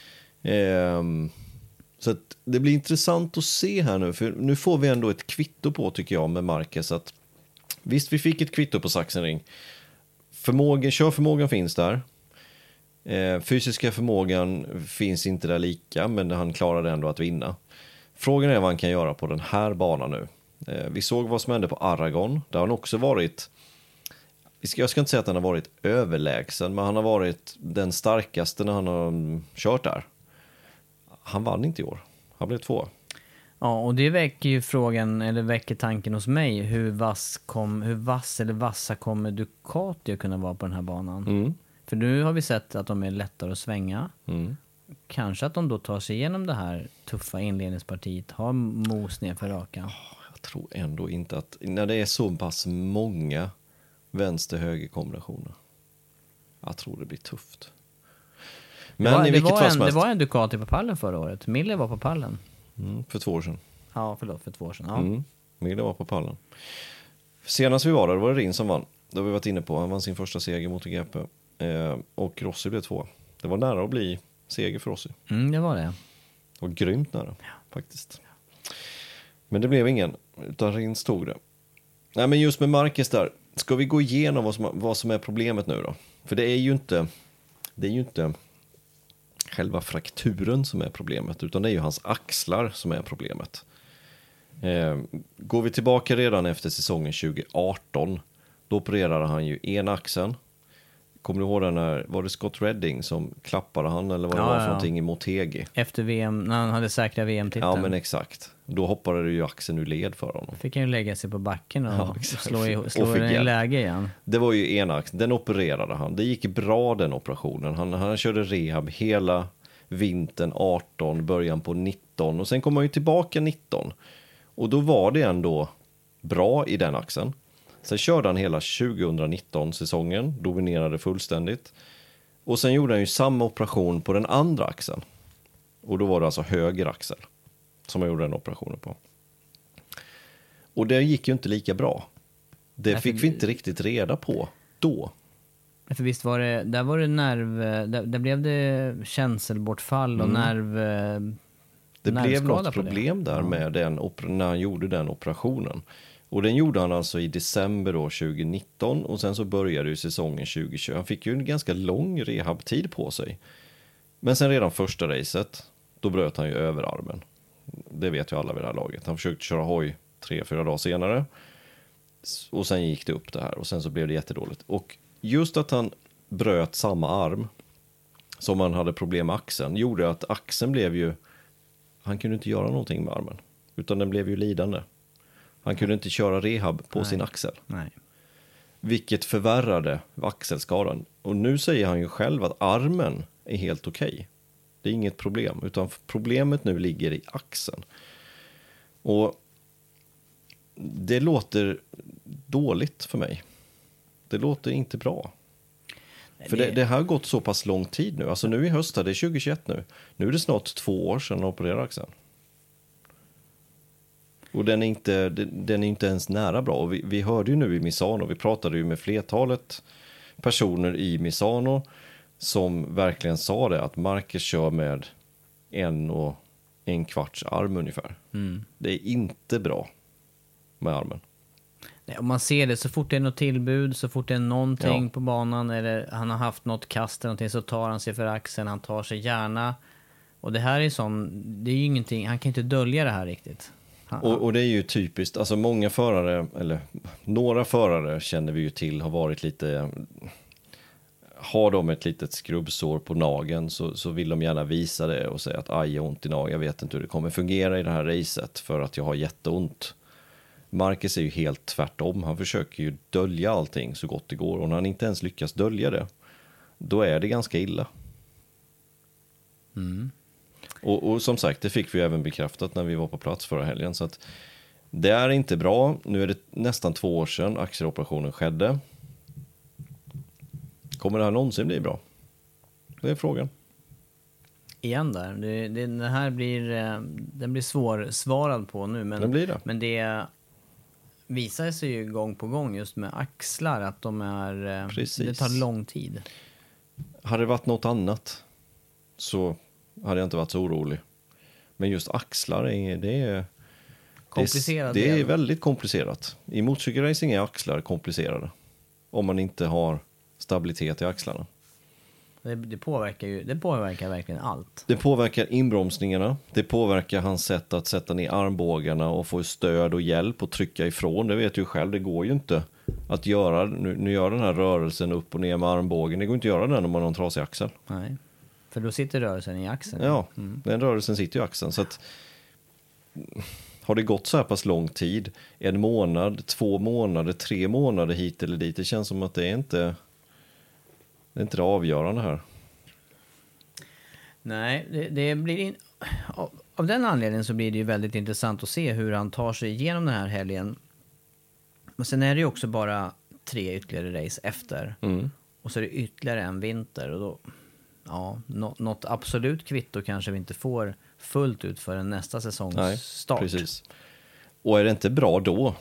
Så att det blir intressant att se här nu. För nu får vi ändå ett kvitto på, tycker jag, med Marquez. Att visst, vi fick ett kvitto på Sachsenring. Körförmågan finns där. Fysiska förmågan finns inte där lika, men han klarade ändå att vinna. Frågan är vad han kan göra på den här banan nu. Vi såg vad som hände på Aragon. Där har han också varit, jag ska inte säga att han har varit överlägsen, men han har varit den starkaste när han har kört där. Han vann inte i år. Han blev 2. Ja, och det väcker ju frågan, eller väcker tanken hos mig, hur vass eller vassa kommer Ducati att kunna vara på den här banan? För nu har vi sett att de är lättare att svänga. Kanske att de då tar sig igenom det här tuffa inledningspartiet, har mos ner för rakan. Jag tror ändå inte att, när det är så pass många vänster-höger kombinationer, jag tror det blir tufft. Men i vilket fall som helst. Det var en Ducati på pallen förra året. Miller var på pallen. För 2 år sedan. Ja, förlåt, för 2 år sedan. Ja. Miller var på pallen. Senast vi var där var det Rin som vann. Det har vi varit inne på. Han vann sin första seger mot GP. Och Rossi blev 2. Det var nära att bli seger för Rossi. Det var det. Och grymt nära, faktiskt. Men det blev ingen, utan Rin stod det. Nej, men just med Marquez där. Ska vi gå igenom vad som är problemet nu då? För det är ju inte själva frakturen som är problemet, utan det är ju hans axlar som är problemet. Går vi tillbaka redan efter säsongen 2018, då opererade han ju ena axeln. Kommer du ihåg när var det Scott Redding som klappade han, eller vad det var för någonting i Motegi? Efter VM, när han hade säkra VM-titeln. Ja, men exakt. Då hoppade ju axeln ur led för honom. Fick han ju lägga sig på backen och slå den i läge igen. Det var ju ena axeln, den opererade han. Det gick bra den operationen. Han körde rehab hela vintern 18, början på 19 och sen kom han ju tillbaka 19. Och då var det ändå bra i den axeln. Sen körde han hela 2019-säsongen, dominerade fullständigt. Och sen gjorde han ju samma operation på den andra axeln. Och då var det alltså höger axel som han gjorde den operationen på. Och det gick ju inte lika bra. Det fick vi inte riktigt reda på då. För visst var det, där var det där blev det känselbortfall och det blev något problem där med när han gjorde den operationen. Och den gjorde han alltså i december då 2019 och sen så började ju säsongen 2020. Han fick ju en ganska lång rehabtid på sig. Men sen redan första racet, då bröt han ju överarmen. Det vet ju alla vid det här laget. Han försökte köra hoj 3-4 dagar senare. Och sen gick det upp det här och sen så blev det jättedåligt. Och just att han bröt samma arm som han hade problem med axeln gjorde att axeln blev ju, han kunde inte göra någonting med armen. Utan den blev ju lidande. Han kunde inte köra rehab på sin axel. Nej. Vilket förvärrade axelskadan. Och nu säger han ju själv att armen är helt okej. Det är inget problem. Utan problemet nu ligger i axeln. Och det låter dåligt för mig. Det låter inte bra. För det här har gått så pass lång tid nu. Alltså nu i höst, det är 2021 nu. Nu är det snart 2 år sedan han opererade axeln. Och den är inte ens nära bra. Och vi hörde ju nu i Misano, vi pratade ju med flertalet personer i Misano som verkligen sa det, att Marquez kör med 1,25 arm ungefär. Det är inte bra med armen. Nej, om man ser det, så fort det är något tillbud, så fort det är någonting på banan eller han har haft något kast eller någonting, så tar han sig för axeln, han tar sig gärna. Och det här är det är ju ingenting, han kan inte dölja det här riktigt. Och det är ju typiskt, alltså många förare, eller några förare känner vi ju till, har varit lite, har de ett litet skrubbsår på nageln så vill de gärna visa det och säga att aj, jag har ont i nageln, jag vet inte hur det kommer fungera i det här racet för att jag har jätteont. Marquez är ju helt tvärtom, han försöker ju dölja allting så gott det går, och när han inte ens lyckas dölja det, då är det ganska illa. Och som sagt, det fick vi även bekräftat när vi var på plats förra helgen. Så att det är inte bra. Nu är det nästan 2 år sedan axeloperationen skedde. Kommer det här någonsin bli bra? Det är frågan. Igen där. Den här den blir svårsvarad på nu. Men, den blir det. Men det visar sig ju gång på gång just med axlar att de är... Precis. Det tar lång tid. Hade det varit något annat så hade jag inte varit så orolig. Men just axlar, det är komplicerat. Det är väldigt komplicerat. I motorcykelracing är axlar komplicerade. Om man inte har stabilitet i axlarna. Det påverkar verkligen allt. Det påverkar inbromsningarna. Det påverkar hans sätt att sätta ner armbågarna och få stöd och hjälp och trycka ifrån. Det vet du själv, det går ju inte att göra. Nu gör den här rörelsen upp och ner med armbågen. Det går inte att göra den om man har en trasig axel. Nej, för då sitter rörelsen i axeln. Ja, den rörelsen sitter i axeln. Så att, har det gått så här pass lång tid, 1 månad, 2 månader, 3 månader hit eller dit, det känns som att det är inte det avgörande här. Nej, det blir av den anledningen så blir det ju väldigt intressant att se hur han tar sig igenom den här helgen. Och sen är det ju också bara 3 ytterligare race efter. Och så är det ytterligare en vinter. Och då, något absolut kvitto kanske vi inte får fullt ut för nästa säsongs start. Precis. Och är det inte bra då?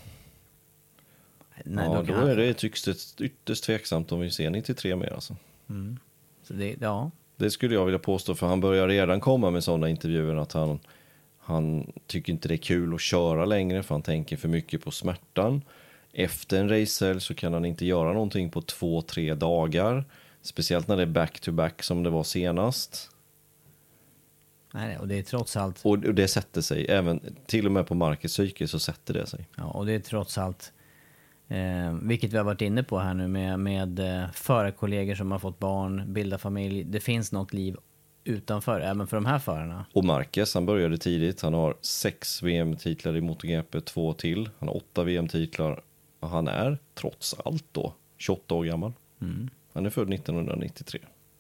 Nej, då är det ytterst tveksamt om vi ser 93 mer alltså. Så det skulle jag vilja påstå, för han börjar redan komma med sådana intervjuer att han tycker inte det är kul att köra längre, för han tänker för mycket på smärtan. Efter en racehelg så kan han inte göra någonting på 2-3 dagar, speciellt när det är back-to-back som det var senast. Nej, och det är trots allt... Och det sätter sig, även till och med på Marcus psyke så sätter det sig. Ja, och det är trots allt, vilket vi har varit inne på här nu med förarkollegor som har fått barn, bilda familj. Det finns något liv utanför, även för de här förarna. Och Marcus, han började tidigt. Han har 6 VM-titlar i MotoGP, 2 till. Han har 8 VM-titlar. Och han är, trots allt då, 28 år gammal. Han är född 1993.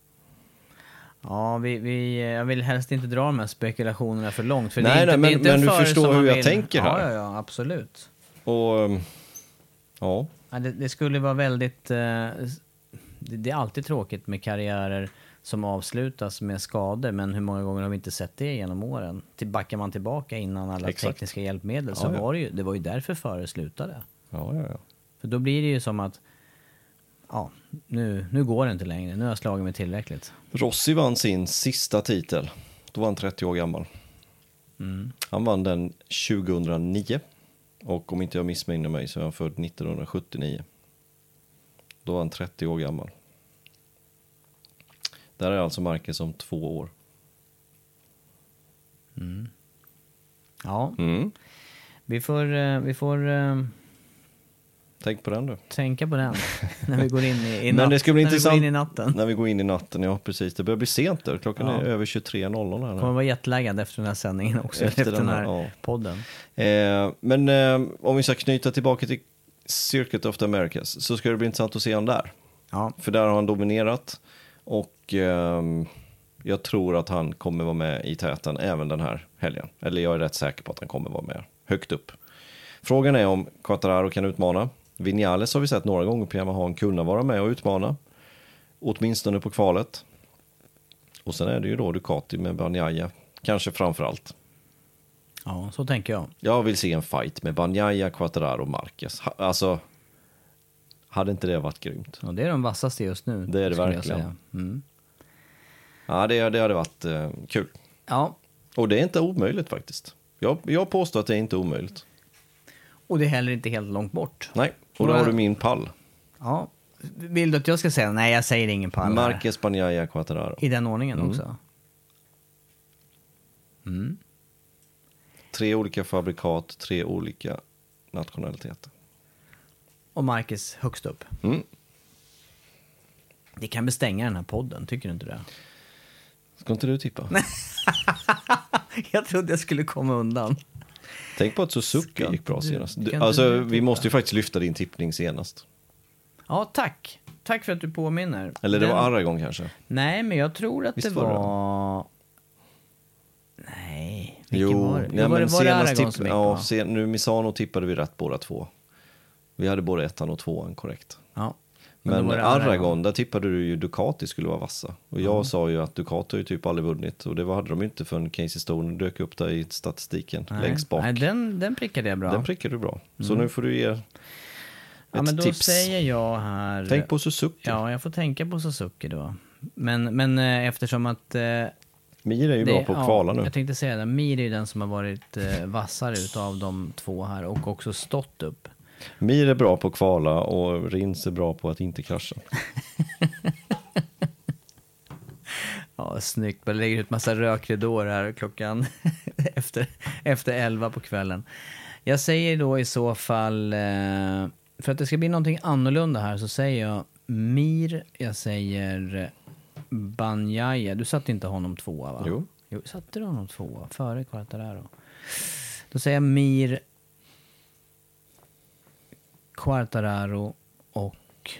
Ja, jag vill helst inte dra de här spekulationerna för långt. För Nej, men du förstår hur jag tänker här. Ja, absolut. Och, ja. Det skulle vara väldigt... Det är alltid tråkigt med karriärer som avslutas med skador, men hur många gånger har vi inte sett det genom åren? Backar man tillbaka innan alla tekniska hjälpmedel så var det var ju därför före slutade. Ja. För då blir det ju som att nu går det inte längre. Nu har jag slagit mig tillräckligt. Rossi vann sin sista titel. Då var han 30 år gammal. Han vann den 2009. Och om inte jag missminner mig så är han född 1979. Då var han 30 år gammal. Där är alltså Marcus om 2 år. Ja. Vi får tänk på den du. Tänka på den när vi går in i Men det ska bli intressant vi går in i natten. När vi går in i natten, ja precis. Det börjar bli sent där. Klockan är över 23.00 här. Kommer vara jättelaggad efter den här sändningen också. Efter den här podden. Men om vi ska knyta tillbaka till Circuit of the Americas så ska det bli intressant att se han där. Ja. För där har han dominerat. Och jag tror att han kommer vara med i täten även den här helgen. Eller jag är rätt säker på att han kommer vara med högt upp. Frågan är om Quartararo kan utmana. Vinales har vi sett några gånger på Yamaha kunna vara med och utmana. Åtminstone på kvalet. Och sen är det ju då Ducati med Bagnaia. Kanske framförallt. Ja, så tänker jag. Jag vill se en fight med Bagnaia, Quartararo och Marquez. Alltså, hade inte det varit grymt? Ja, det är de vassaste just nu. Det är det verkligen. Ja, det hade varit kul. Ja. Och det är inte omöjligt faktiskt. Jag påstår att det är inte omöjligt. Och det är heller inte helt långt bort. Nej, och då har du min pall. Ja. Vill du att jag ska säga? Nej, jag säger ingen pall. Marquez, Bagnaia, Quartararo. I den ordningen också. 3 olika fabrikat, 3 olika nationaliteter. Och Marquez högst upp. Det kan bestänga den här podden, tycker du inte det? Ska inte du tippa? Jag trodde jag skulle komma undan. Tänk på att Suzuki gick bra senast. Alltså, vi måste ju faktiskt lyfta din tippning senast. Ja, tack. Tack för att du påminner. Eller det var Aragon kanske? Nej, men jag tror att visst det var... Nej, jo, var det? Var det Aragon som gick bra? Nu Misano tippade vi rätt båda 2. Vi hade både 1 och 2 korrekt. Ja. Men Aragon, där tippade du ju Ducati skulle vara vassa. Och jag sa ju att Ducati har ju typ aldrig vunnit. Och det hade de inte förrän Casey Stone dök upp där i statistiken. Längst bak. Nej, den prickade jag bra. Den prickade du bra. Så nu får du ge men då tips. säger jag här... Tänk på Suzuki. Ja, jag får tänka på Suzuki då. Men eftersom att... Mir är ju bra på att kvala nu. Jag tänkte säga det. Mir är ju den som har varit vassare utav de 2 här. Och också stått upp. Mir är bra på att kvala och Rins är bra på att inte krascha. vad snyggt. Man lägger ut massa rökridåer här klockan efter 11 på kvällen. Jag säger då i så fall, för att det ska bli någonting annorlunda här, så säger jag Mir, jag säger Banjaya. Du satte inte honom 2, va? Jo, satte du honom 2 före Quartararo? Då säger jag Mir, Quartararo och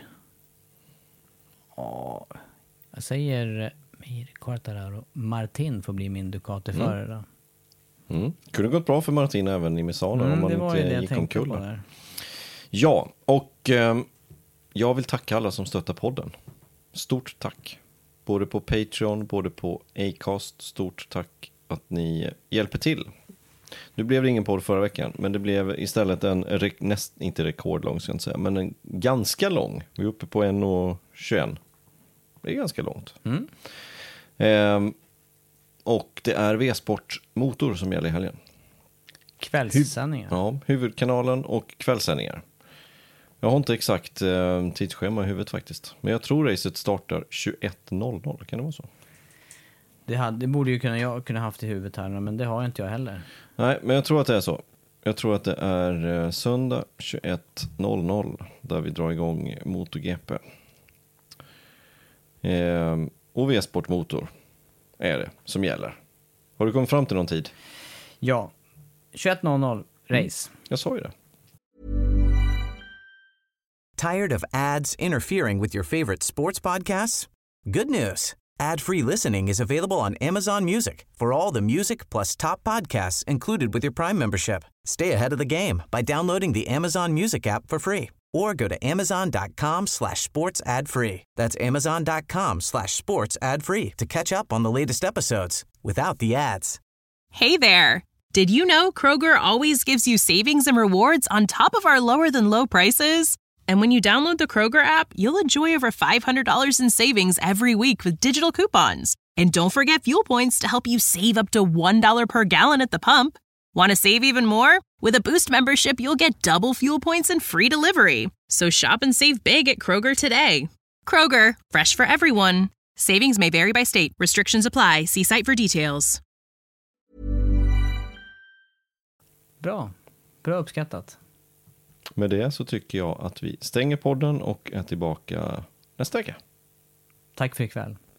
jag säger Mir, Quartararo. Martin får bli min Ducati-förare. Kunde gått bra för Martin även i Misano om man inte gick omkull. Ja, och jag vill tacka alla som stöttar podden. Stort tack. Både på Patreon, både på Acast. Stort tack att ni hjälper till. Nu blev det ingen podd förra veckan, men det blev istället en inte rekordlång ska jag inte säga, men en ganska lång. Vi är uppe på 1:21. Det är ganska långt. Och det är V-sport motor som gäller i helgen. Kvällssändningar. Ja, huvudkanalen och kvällssändningar. Jag har inte exakt tidsschema i huvudet faktiskt. Men jag tror racet startar 21:00. Kan det vara så? Det borde ju jag kunna haft i huvudet här, men det har inte jag heller. Nej, men jag tror att det är så. Jag tror att det är söndag 21:00 där vi drar igång MotoGP. Och V-sportmotor är det som gäller. Har du kommit fram till någon tid? Ja, 21:00 race. Jag sa ju det. Tired of ads interfering with your favorite sports podcasts? Good news. Ad-free listening is available on Amazon Music for all the music plus top podcasts included with your Prime membership. Stay ahead of the game by downloading the Amazon Music app for free or go to amazon.com/sports ad free. That's amazon.com/sports ad free to catch up on the latest episodes without the ads. Hey there. Did you know Kroger always gives you savings and rewards on top of our lower than low prices? And when you download the Kroger app, you'll enjoy over $500 in savings every week with digital coupons. And don't forget fuel points to help you save up to $1 per gallon at the pump. Want to save even more? With a Boost membership, you'll get double fuel points and free delivery. So shop and save big at Kroger today. Kroger, fresh for everyone. Savings may vary by state. Restrictions apply. See site for details. Bra uppskattat. Med det så tycker jag att vi stänger podden och är tillbaka nästa vecka. Tack för ikväll.